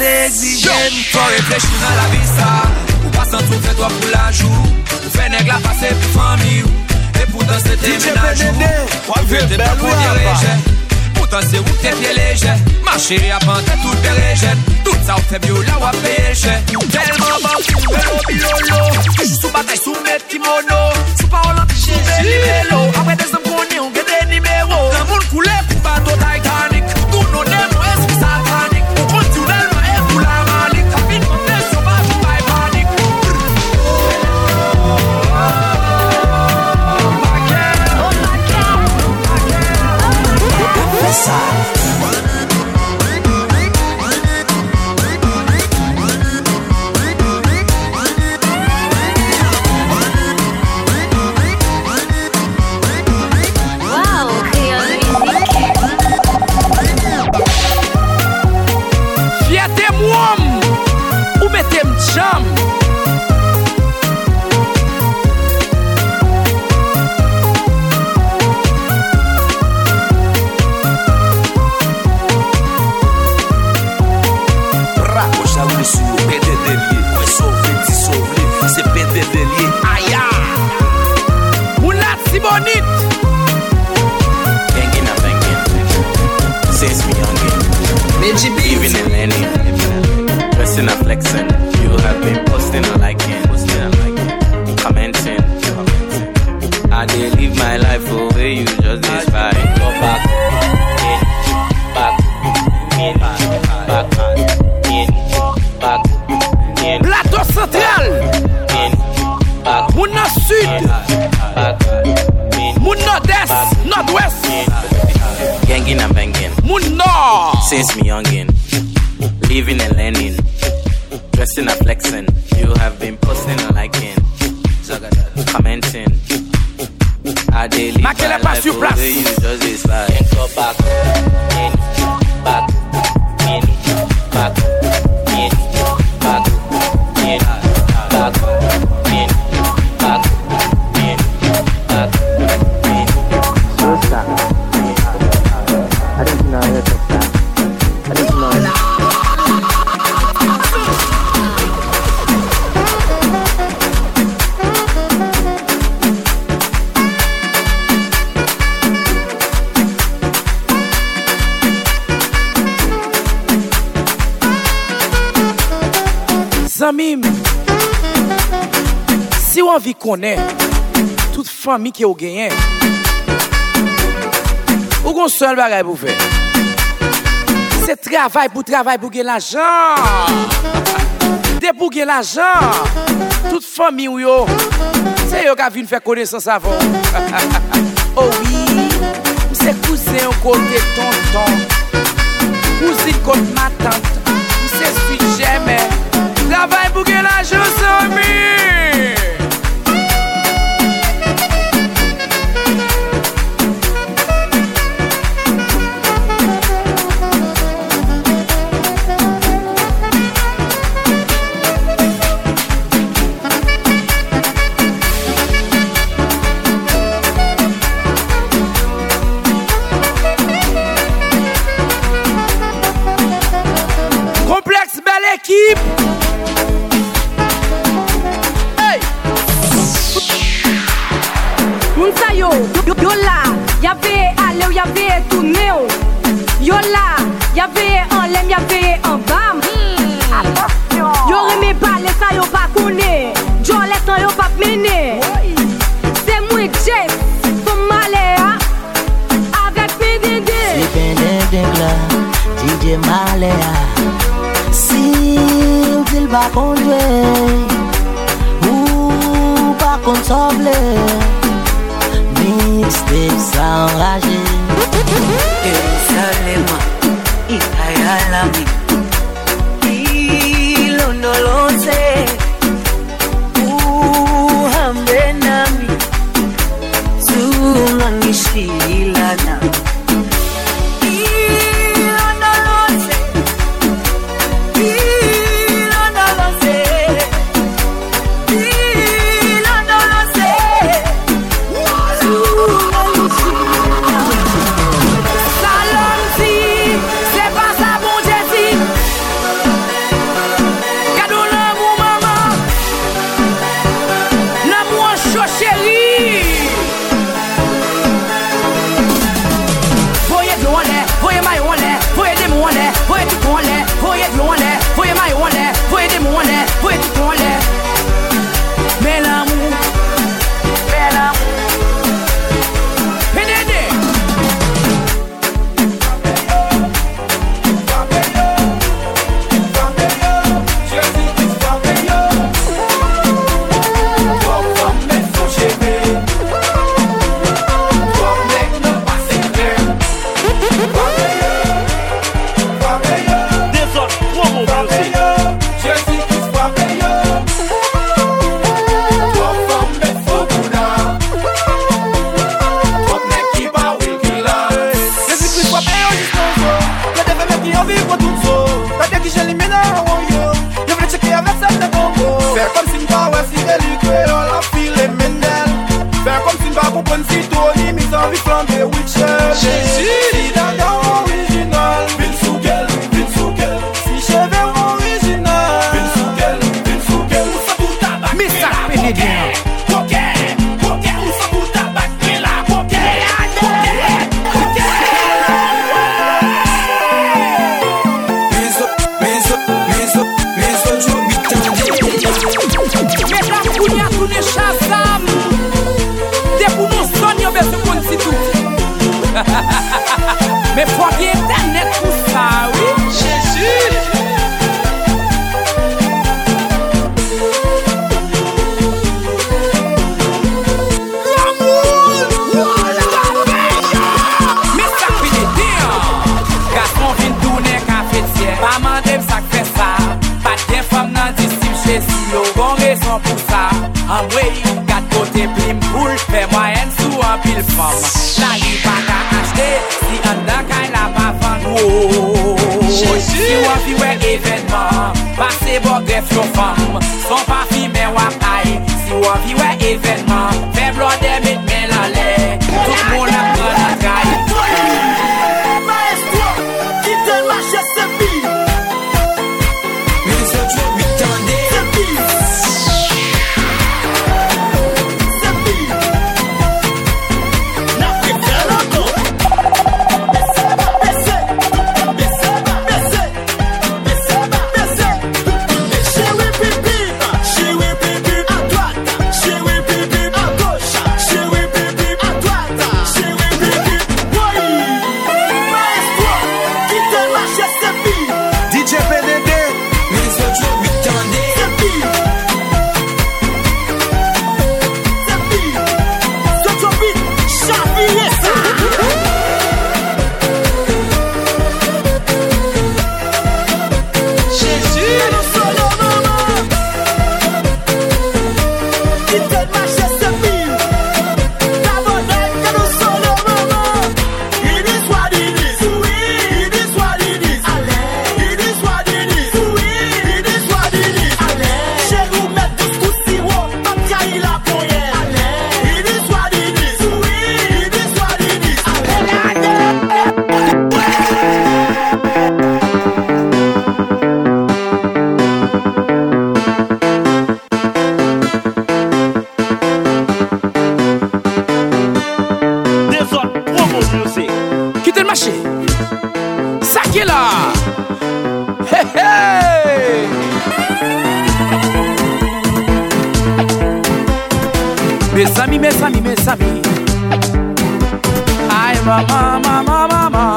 Speaker 8: d'exigène. Faut réfléchir dans la vie ça. Ou pas sans tout fait toi pour la joue. Ou fait nègre la passer pour famille. Et pourtant c'était ménage. Ou fait t'es pas pour diriger. Pourtant c'est où t'es pieds légers. Ma chérie a panté tout pérégène. Tout ça ou fait bio là ou a payé cher. Tellement bon tu vélo bilolo. Je suis sous bataille sous mes kimono. Sous parole en sous mes libello. Après des hommes qu'on est on get des numéros. Le monde coulé pour bateau Titanic. Tout nos nègres ou est-ce que ça panique. On continue le maïs pour la malique. Ta vie nous fait sur ma vie pas panique.
Speaker 3: Ou mettez m'jam.
Speaker 8: Bravo, ça vous sous P D D lié. Ouais, sauvé, petit sauvé. C'est P D D lié. Aïe!
Speaker 3: Moula Sibonite.
Speaker 9: Bangin' a bangin'. Since me youngin'. Even in any. Dressing and flexing. You have been posting and liking. Posting and liking. Commenting. I did live my life for where you just this fine. Go back. In. Back. In. Back. In. Back. In.
Speaker 3: Plateau central.
Speaker 9: In. Back.
Speaker 3: Moun nord sud.
Speaker 9: Back. In.
Speaker 3: Moun nord-est. Nord-ouest.
Speaker 9: Gangin' and bangin'.
Speaker 3: Moun nord.
Speaker 9: Since me youngin'. Living and learning, dressing and flexing. You have been posting and liking, commenting. I daily my life over you just this fine. Go back, in, back, in, back, in, back, in, back, in, back, in, back, in. So sad. I didn't know you took that. I didn't know you.
Speaker 3: Zamim, si on vit connaît toute famille qui est au gain, ou qu'on seul bagaille pour faire, c'est travail pour travail pour gagner l'argent. Dès pour gagner l'argent, toute famille ou yo, c'est yo qui vient faire connaissance avant. Oh oui, c'est cousin au côté tonton, cousine côté ma tante, c'est celui jamais. Travail pour gagner l'argent, c'est ami. Complexe belle équipe.
Speaker 19: Yo, yo, yo là, y'avait allé ou y'avait tourné. Yo là, y'avait en l'aime, y'avait en bam. Yo remets pas les ça, yo pas connaît. Yo laisse yo pas mené. C'est moi Jess, son maléa. Avec P D D.
Speaker 20: C'est P D D là, D J Maléa. Si il va conduire, ou pas consommer. Mixtape ça enragé.
Speaker 11: Jerusalema, Ikayalami, Ilondolose, Uhambenami, Zungangishilana. Ilondolose, Ilondolose, Ilondolose.
Speaker 19: Salon si, c'est pas ça bon Jessie.
Speaker 3: Sam. Des pour nous sonner, on besoin de connaître tout. Mais faut bien internet pour ça, oui. Jésus. Pas mandem ça fait ça. Pas de femme nan disciple chez si yo bon raison pour ça. En vrai, quatre côtés plim pour faire moyenne sous un pile femme. La li pas qu'à acheter si en dan kay la pas vendre. Si on vit ouais événement, passez bon greffe yon femme. Son pas fi mais wap aïe. Si on vit ouais événement, fait blood dem et men la lait. Tout le monde a prend la traille.
Speaker 16: Maestro, quitte le marché c'est pire.
Speaker 3: Mes amis, mes amis, mes amis. Aïe, maman, maman, maman.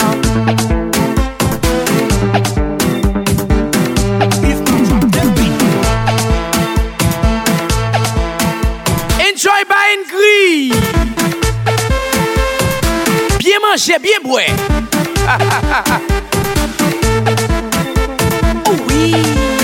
Speaker 3: Enjoy buying gris. Bien manger, bien boire. Oh oui.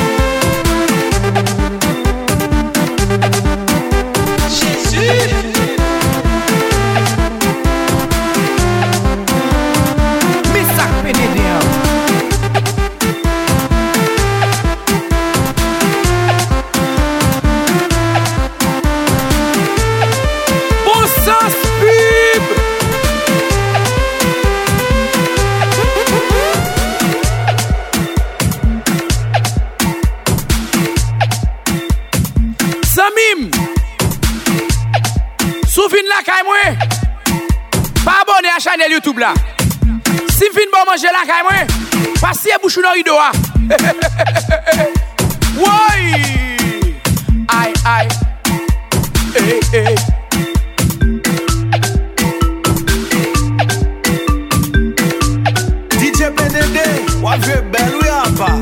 Speaker 3: Chanel YouTube là. Si fin bon manger la caille moi, passez bouchou dans rideau ah. Oui. Aïe aïe. Eh eh.
Speaker 18: D J P D D, wa vieux belle ou y'a pas?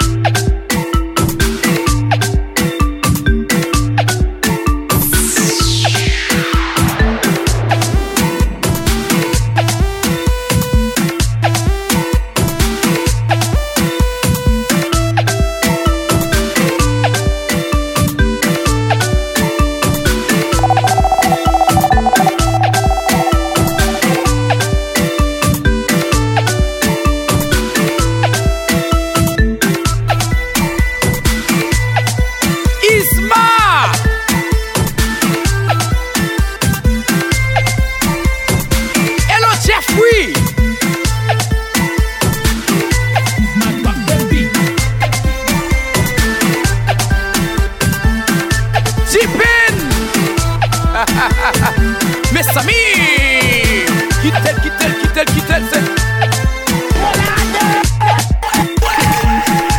Speaker 3: Mes amis, quitte-elle, quitte-elle, quitte-elle, quitte-elle, c'est...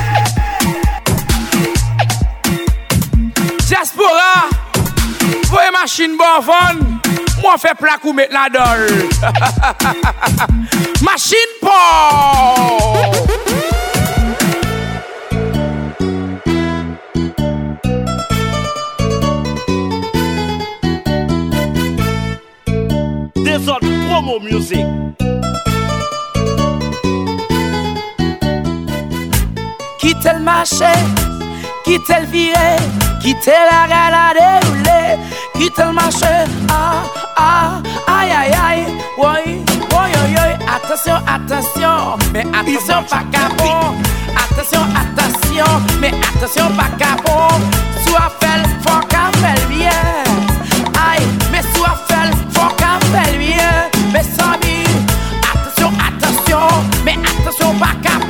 Speaker 3: Diaspora, voyez machine bon fun. Moi fait plat ou mettre la dolle. Machine pour.
Speaker 1: Des autres promo music.
Speaker 3: Quitte le marché, quitte le viré, quitte la gale à dérouler, quitte le marché, ah, ah, aïe, aïe, aïe, oui, oui, oui, oui, attention, attention, mais attention, pas capot, attention, attention, mais attention, pas capot, soit fait, faut qu'à faire bien, aïe, mais soit fait, faut qu'à faire bien, mais sans vie, attention, attention, mais attention, pas capot.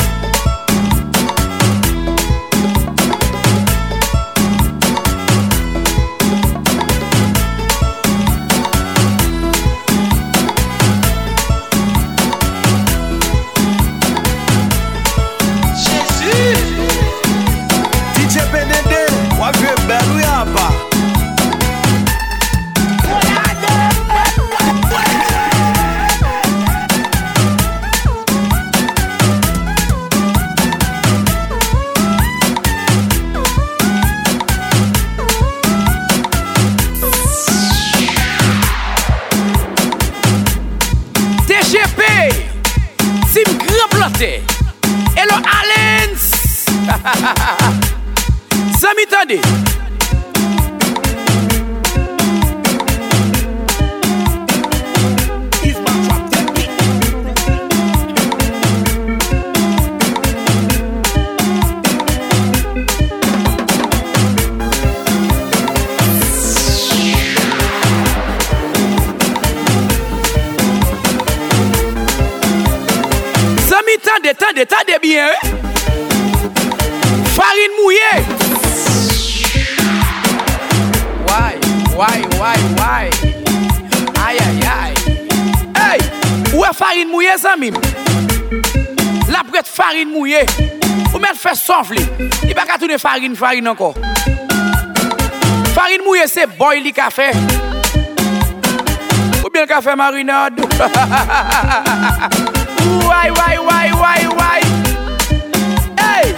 Speaker 3: Hello Allens. Sami tande. Tendez, tendez, tendez bien. Farine mouillée. Why, why, why, why? Aïe, aïe, aïe. Hey, où est farine mouillée, Zamim? La prête farine mouillée. Ou même faire souffler. Il n'y a pas qu'à tourner farine, farine encore. Farine mouillée, c'est boil le café. Ou bien le café marinade. Why, why, why, why, why? Hey!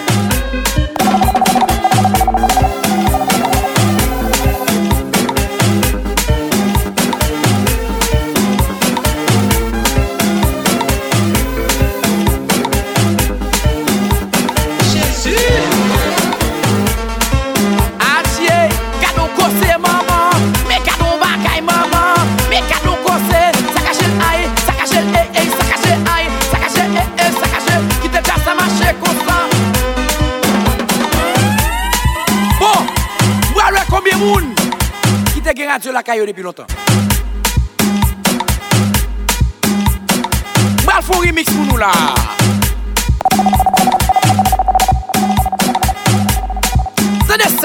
Speaker 3: Jésus! Adieu, cadeau cossé, maman. Mais cadeau bagaille, maman. Mais cadeau cossé. Ça cache l'aïe, ça cache l'aïe, ça cache l'aïe. Qui te casse à marcher comme ça. Bon, voilà combien de monde qui te gagne radio la caillou depuis longtemps. Moi, il faut remix pour nous là. C'est de ça.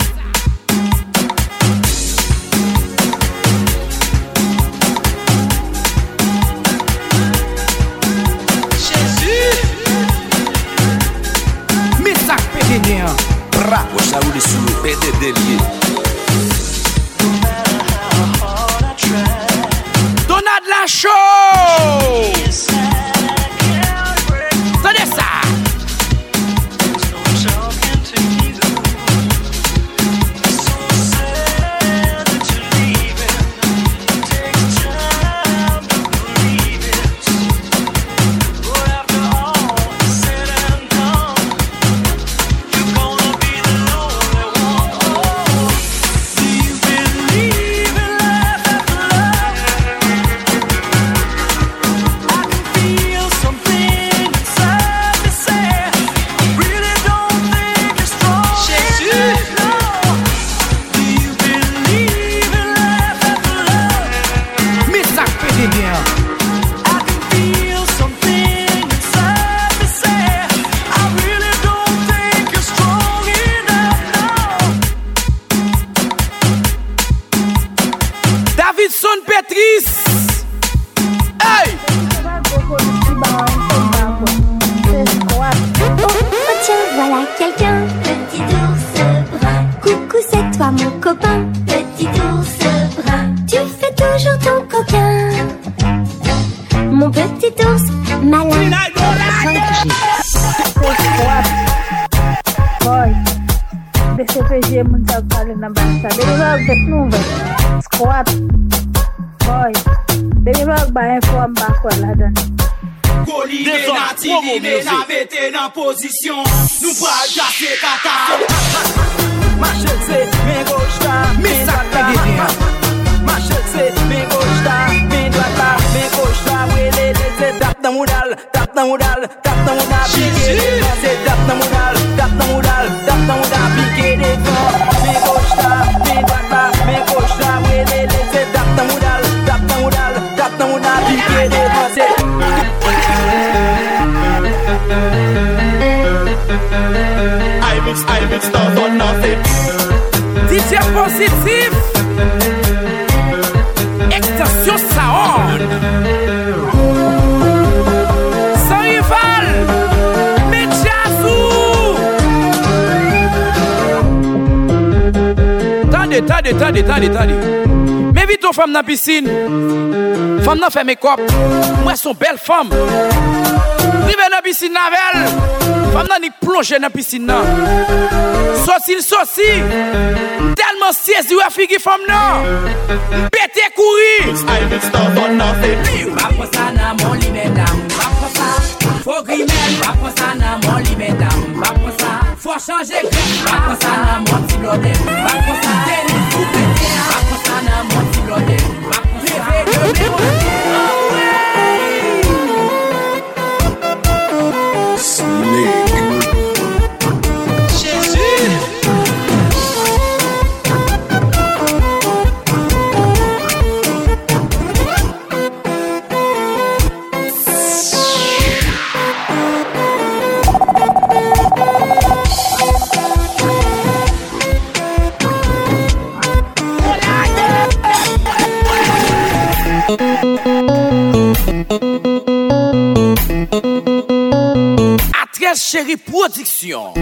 Speaker 21: Bra, o saúde sous le P D D lié.
Speaker 3: Donald la show. Tenez ça.
Speaker 22: Quelqu'un, petit ours brun. Coucou, c'est toi mon copain, petit ours
Speaker 10: tek nou ven. Squat. Boy. Baby rock ba inform backward la dan.
Speaker 16: Koli de nati li me na mette nan posisyon. Nou pral kase kata.
Speaker 6: Machel se, men gauche ta, men droite ta. Machel se, men gauche ta, men droite ta, men gauche ta. Wele le se tap nan moudal, tap nan moudal, tap nan moudal. Pique devant, se tap nan moudal, tap nan moudal, tap nan moudal. Pique devant, men gauche ta, men droite ta, men gauche ta. Wele le se tap nan moudal, tap nan moudal, tap nan moudal. Pique devant, se.
Speaker 16: I mix, I mix, stuff on nothing.
Speaker 3: D J Positif Extension Sound Sans rival Medjazou. Tande, tande, tande, tande, tande. Mais vite aux femmes dans la piscine. Femme n'a fait make-up. Moi son belle femme. Rive dans la piscine navel. Femme n'a ni plongé dans la piscine. Sauci, sauci. Tellement siège ou a figi femme non. Pété courir.
Speaker 16: I mix stuff on nothing.
Speaker 6: Raposa na mon limedam. Raposa. Faut grimel. Raposa na mon limedam. Raposa. Faut changer crème. Raposa na mon petit blodem. Raposa. Tennis pour péter. Raposa na mon petit blodem. Raposa. Réveille
Speaker 3: Chérie Production.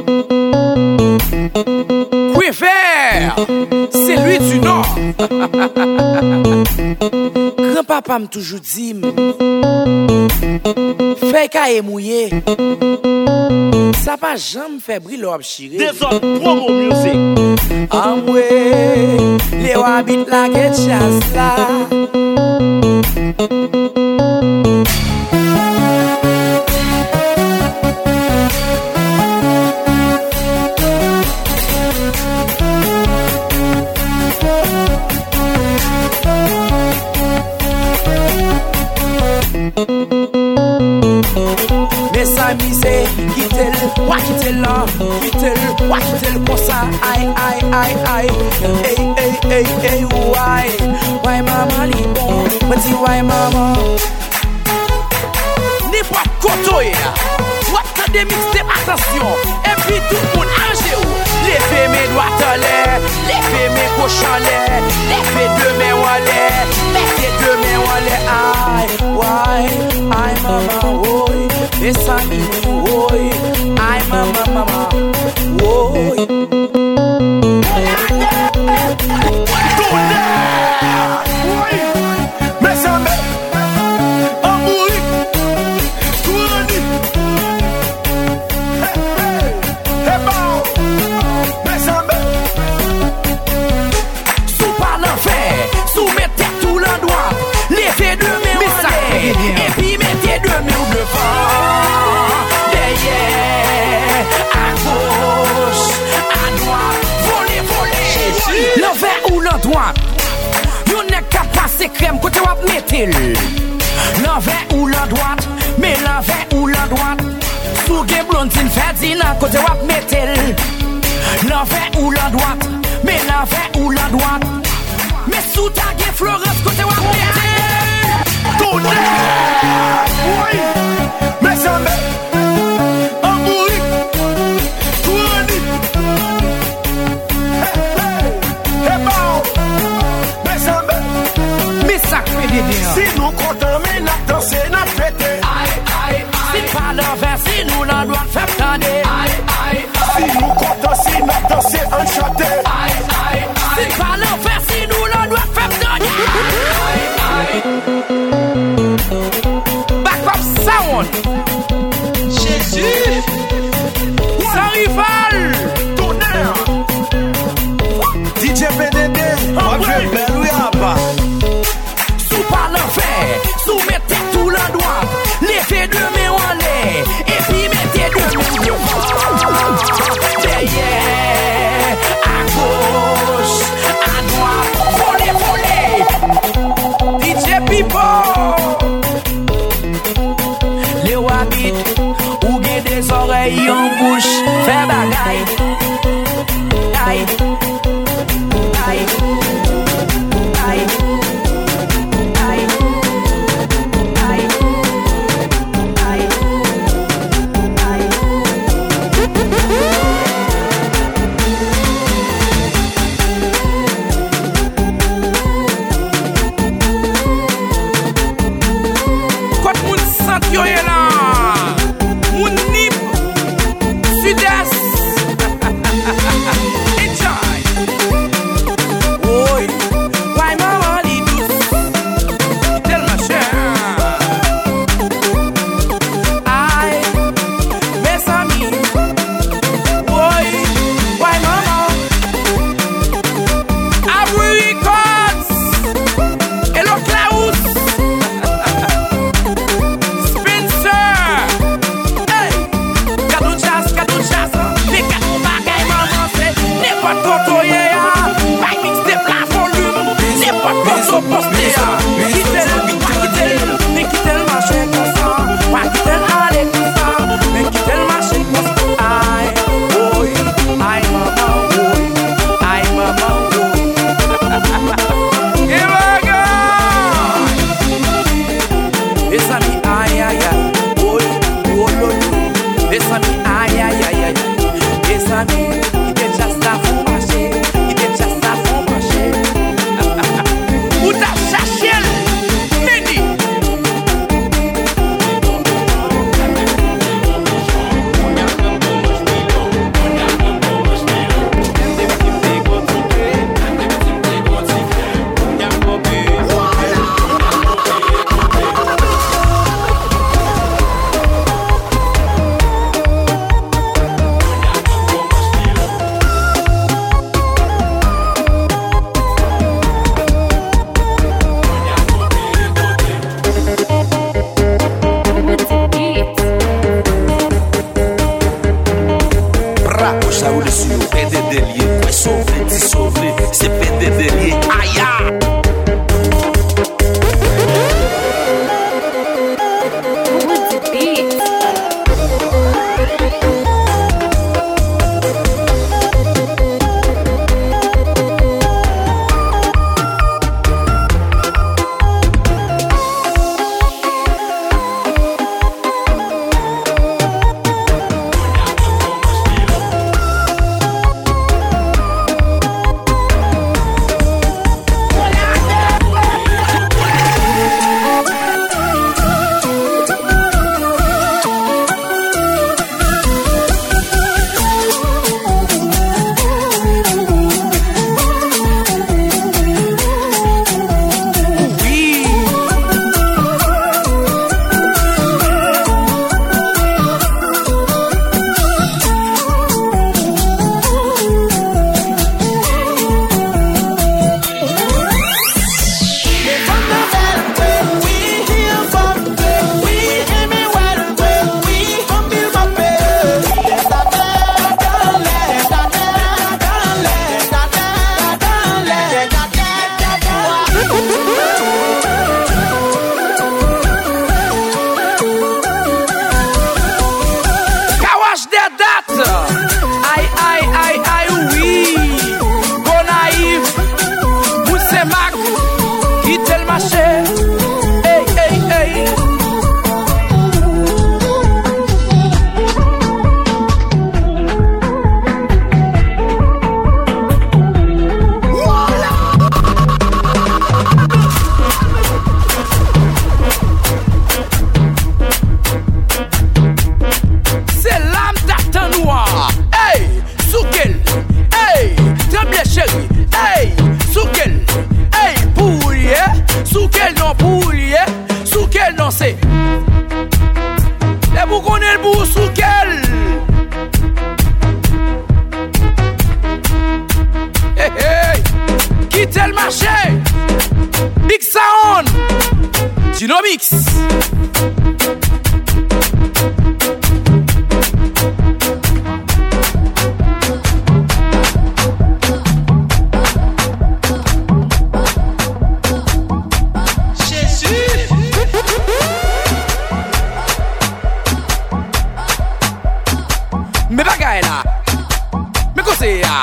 Speaker 3: Quiver, c'est lui du Nord. Grand-papa m'a toujours dit, fait qu'à mouillé, ça pas jamais fait briller l'obchiré.
Speaker 1: Des autres promo music.
Speaker 3: Amwe, les wabit la get chasse là. Mes amis c'est quitte-le, wa quitte-le là, quitte-le, wa quitte-le comme ça, aïe aïe aïe aïe, hey hey hey hey, why, why maman li bon, me dis why maman, ni pas côté là, what t'as des mixes, attention, et puis tout le monde arrangé où, levez mes doigts en l'air, levez mes gauches en l'air, levez deux mains en l'air, levez deux mains en l'air, aïe, why, aïe maman, oh. Mes amis, oui, aïe maman, maman, oui.
Speaker 16: Mes amis, amouri, tourni. Hey, hey, hey, bon. Mes amis.
Speaker 3: Sous par l'enfer, sous mettez tout la droite, levez deux mains en l'air, et puis mettez deux mains devant. L'envers ou l'endroite, yon n'est qu'à passer crème côté wap metil. L'envers ou l'endroite, mais l'envers ou l'endroite, sous gen blondine fait dina côté wap metil. L'envers ou l'endroite, mais l'envers ou l'endroite, mais sous ta gen Florence côté wap metil.
Speaker 16: Tout oui, mes amis, amouri, tourni.
Speaker 3: Si
Speaker 16: nous comptons, mais nous dansons, nous fêtons.
Speaker 3: Aïe, aïe, aïe. Si pas l'envers, si nous l'en doit faire tendre. Aïe, aïe,
Speaker 16: aïe. Si nous comptons, si nous dansons, on chante.
Speaker 3: Aïe, aïe, aïe. Si pas l'envers, si nous l'en doit faire tendre. Aïe, aïe. Back up sound. Jésus. Sans rival.
Speaker 16: Tonnerre. D J P D
Speaker 3: danser. Et vous connaissez le bout sous quel? Hey, hey. Quittez le marché. Big Sound. Dynamix. Mais bagaille là. Mais quoi c'est là?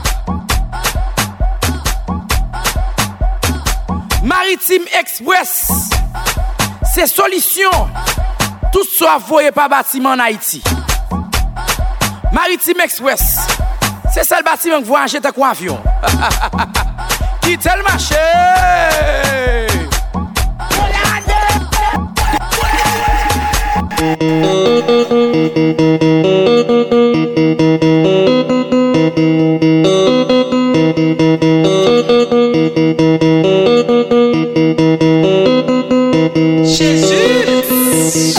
Speaker 3: Maritime Express. C'est solution. Tout soit voyé par bâtiment en Haïti. Maritime Express. C'est ça le bâtiment que vous achetez un avion. Quittez le marché. Jésus.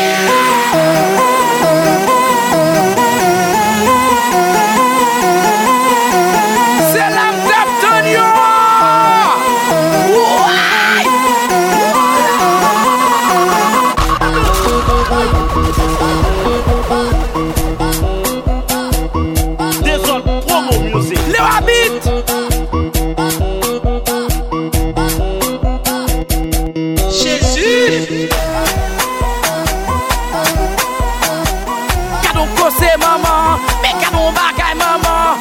Speaker 3: C'est la d'Antonio.
Speaker 1: Désolé, promo music.
Speaker 3: Le habite. Jésus. Cadon cosé maman, mais cadon bagaille maman.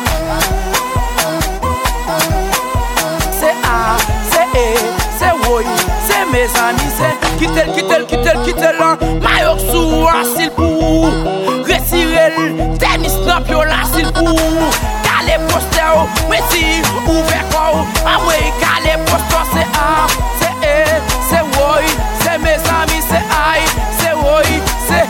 Speaker 3: C'est A, c'est E, c'est oui, c'est mes amis, c'est quitter, quitter, quitter, quitter là. Maillot sous asile pour retirer le tennis snap yo l'asile pour caler poster, mais si ouvert quoi, ah oui, caler poster c'est A, c'est E, c'est oui, c'est mes amis, c'est I, c'est oui, c'est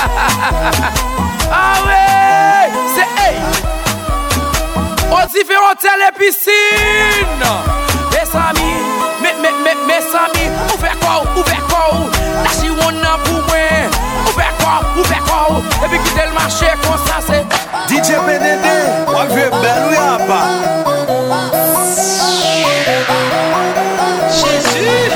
Speaker 3: ah ouais, c'est A. On différents télépiscines. Mes amis, mes, mes, mes, mes amis, ouvert quoi, ouvert quoi, la chiwonna pour moi, ouvert quoi, ouvert quoi, et puis quitter le marché comme ça c'est
Speaker 1: D J P D D, on veut belle ou y'a pas?
Speaker 3: Jésus.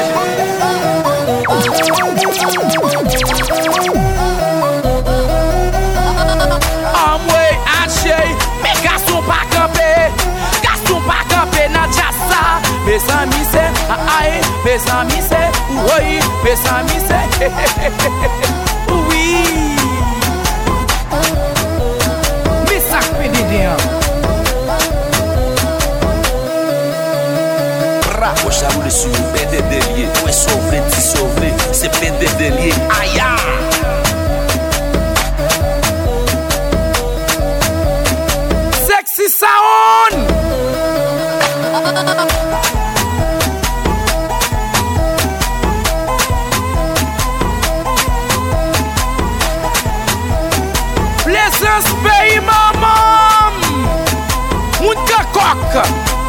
Speaker 3: Amway, Haché, mes garçons pas campés, garçons pas campés, Nadjassa. Mes amis c'est aïe, mes amis c'est oui, mes amis c'est oui. Mais ça fait des liens.
Speaker 21: Moi j'avoue le sur P D D lié. Ouais sauvé, t'y sauvé, c'est P D D lié. Aïe.
Speaker 3: Sexy Sound. Plaisance pays maman. Mounka coq.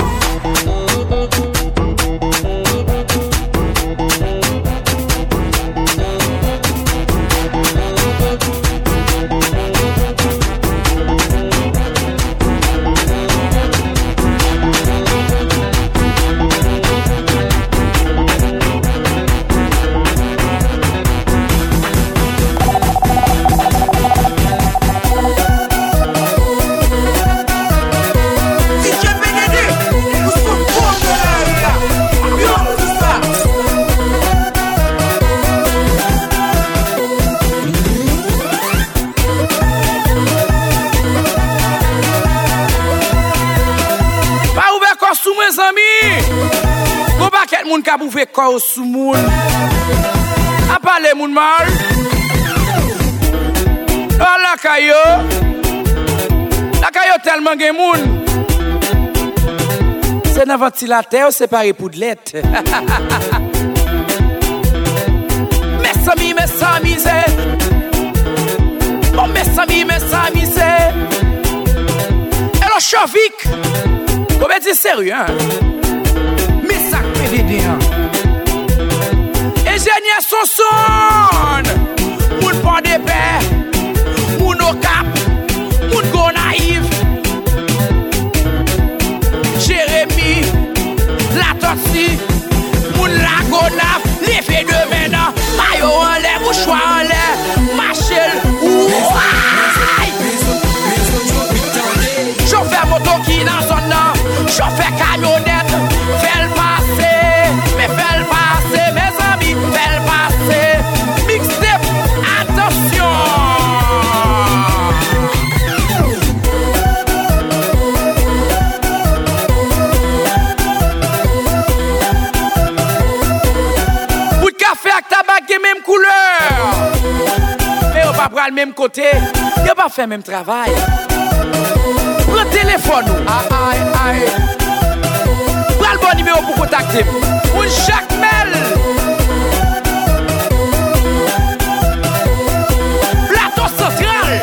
Speaker 3: Moun ka bouffé corps sous moun. A parler moun mal. La kayo. La kayo tellement gen moun. C'est dans ventilateur séparé poudlette. Mes amis, mes amis, c'est. Bon, mes amis, mes amis, c'est. Et le chavik. Comment dire sérieux, hein? Mais ça fait des dés, hein? Ingénieur son son. chauffeur camionnette, fais le passer, mais fais le passer, mes amis, fais le passer. Mixtape, attention. Bout de café avec tabac qui est même couleur. Mais on va pas le même côté, on va faire le même travail. Prends le téléphone. Aïe, aïe, aïe. Prends le bon numéro pour contacter. Pour Jacques Mel. Plateau central.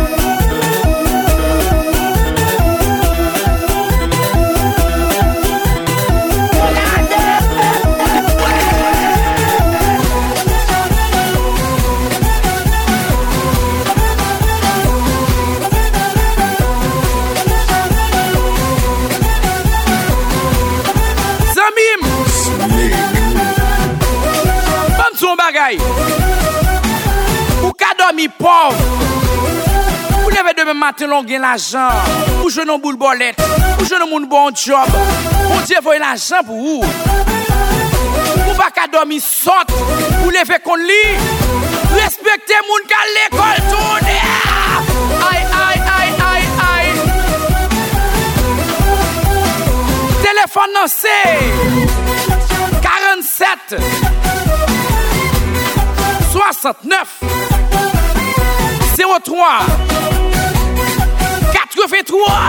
Speaker 3: Ou ka dormi pauvre. Ou leve demain matin l'on gagne l'argent. Ou je n'en boule bolette. Ou je n'en moun bon job. Ou Dieu voye l'argent pour vous. Ou pas ka dormi saute. Ou leve kon li. Respectez moun ka l'école tourne. Aïe aïe aïe aïe aïe. Téléphone non c'est quarante-sept soixante-neuf zéro trois quatre-vingt-trois.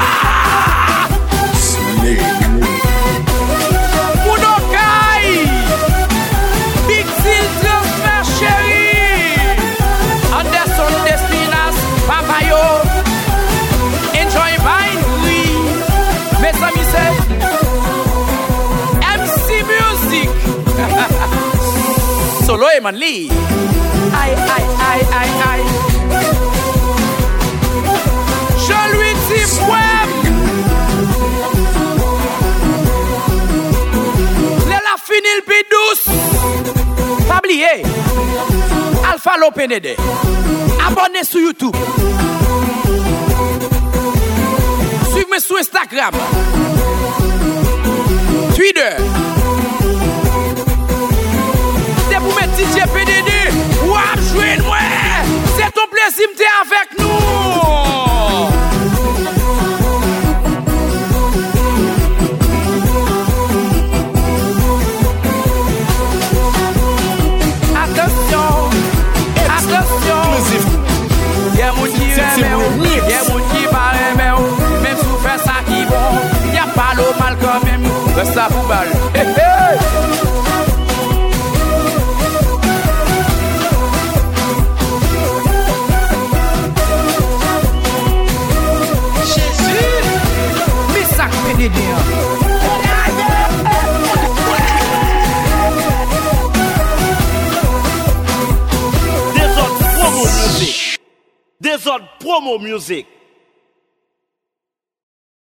Speaker 3: Mounokai Big Seal Transfer Chéri Anderson Despinas Papayo Enjoy Vine oui. Mes amis c'est M C Music Solo et Manly. Aïe, aïe, aïe, aïe, aïe. Je lui dis poème. L'éla fini le pi douce. Pas oublier. Alpha Lopénédé. Abonnez sur YouTube. Suivez-moi sur Instagram. Twitter. C'est pour mettre D J P D D. Wap jouez moi. C'est ton plaisir de t'être avec nous. Attention, attention. Y'a mon qui remet, y'a mon qui pas remet. Même si vous faites ça qui bon, y'a pas le mal quand même. Reste à vous balle. Hey, hey.
Speaker 21: Desordre promo music.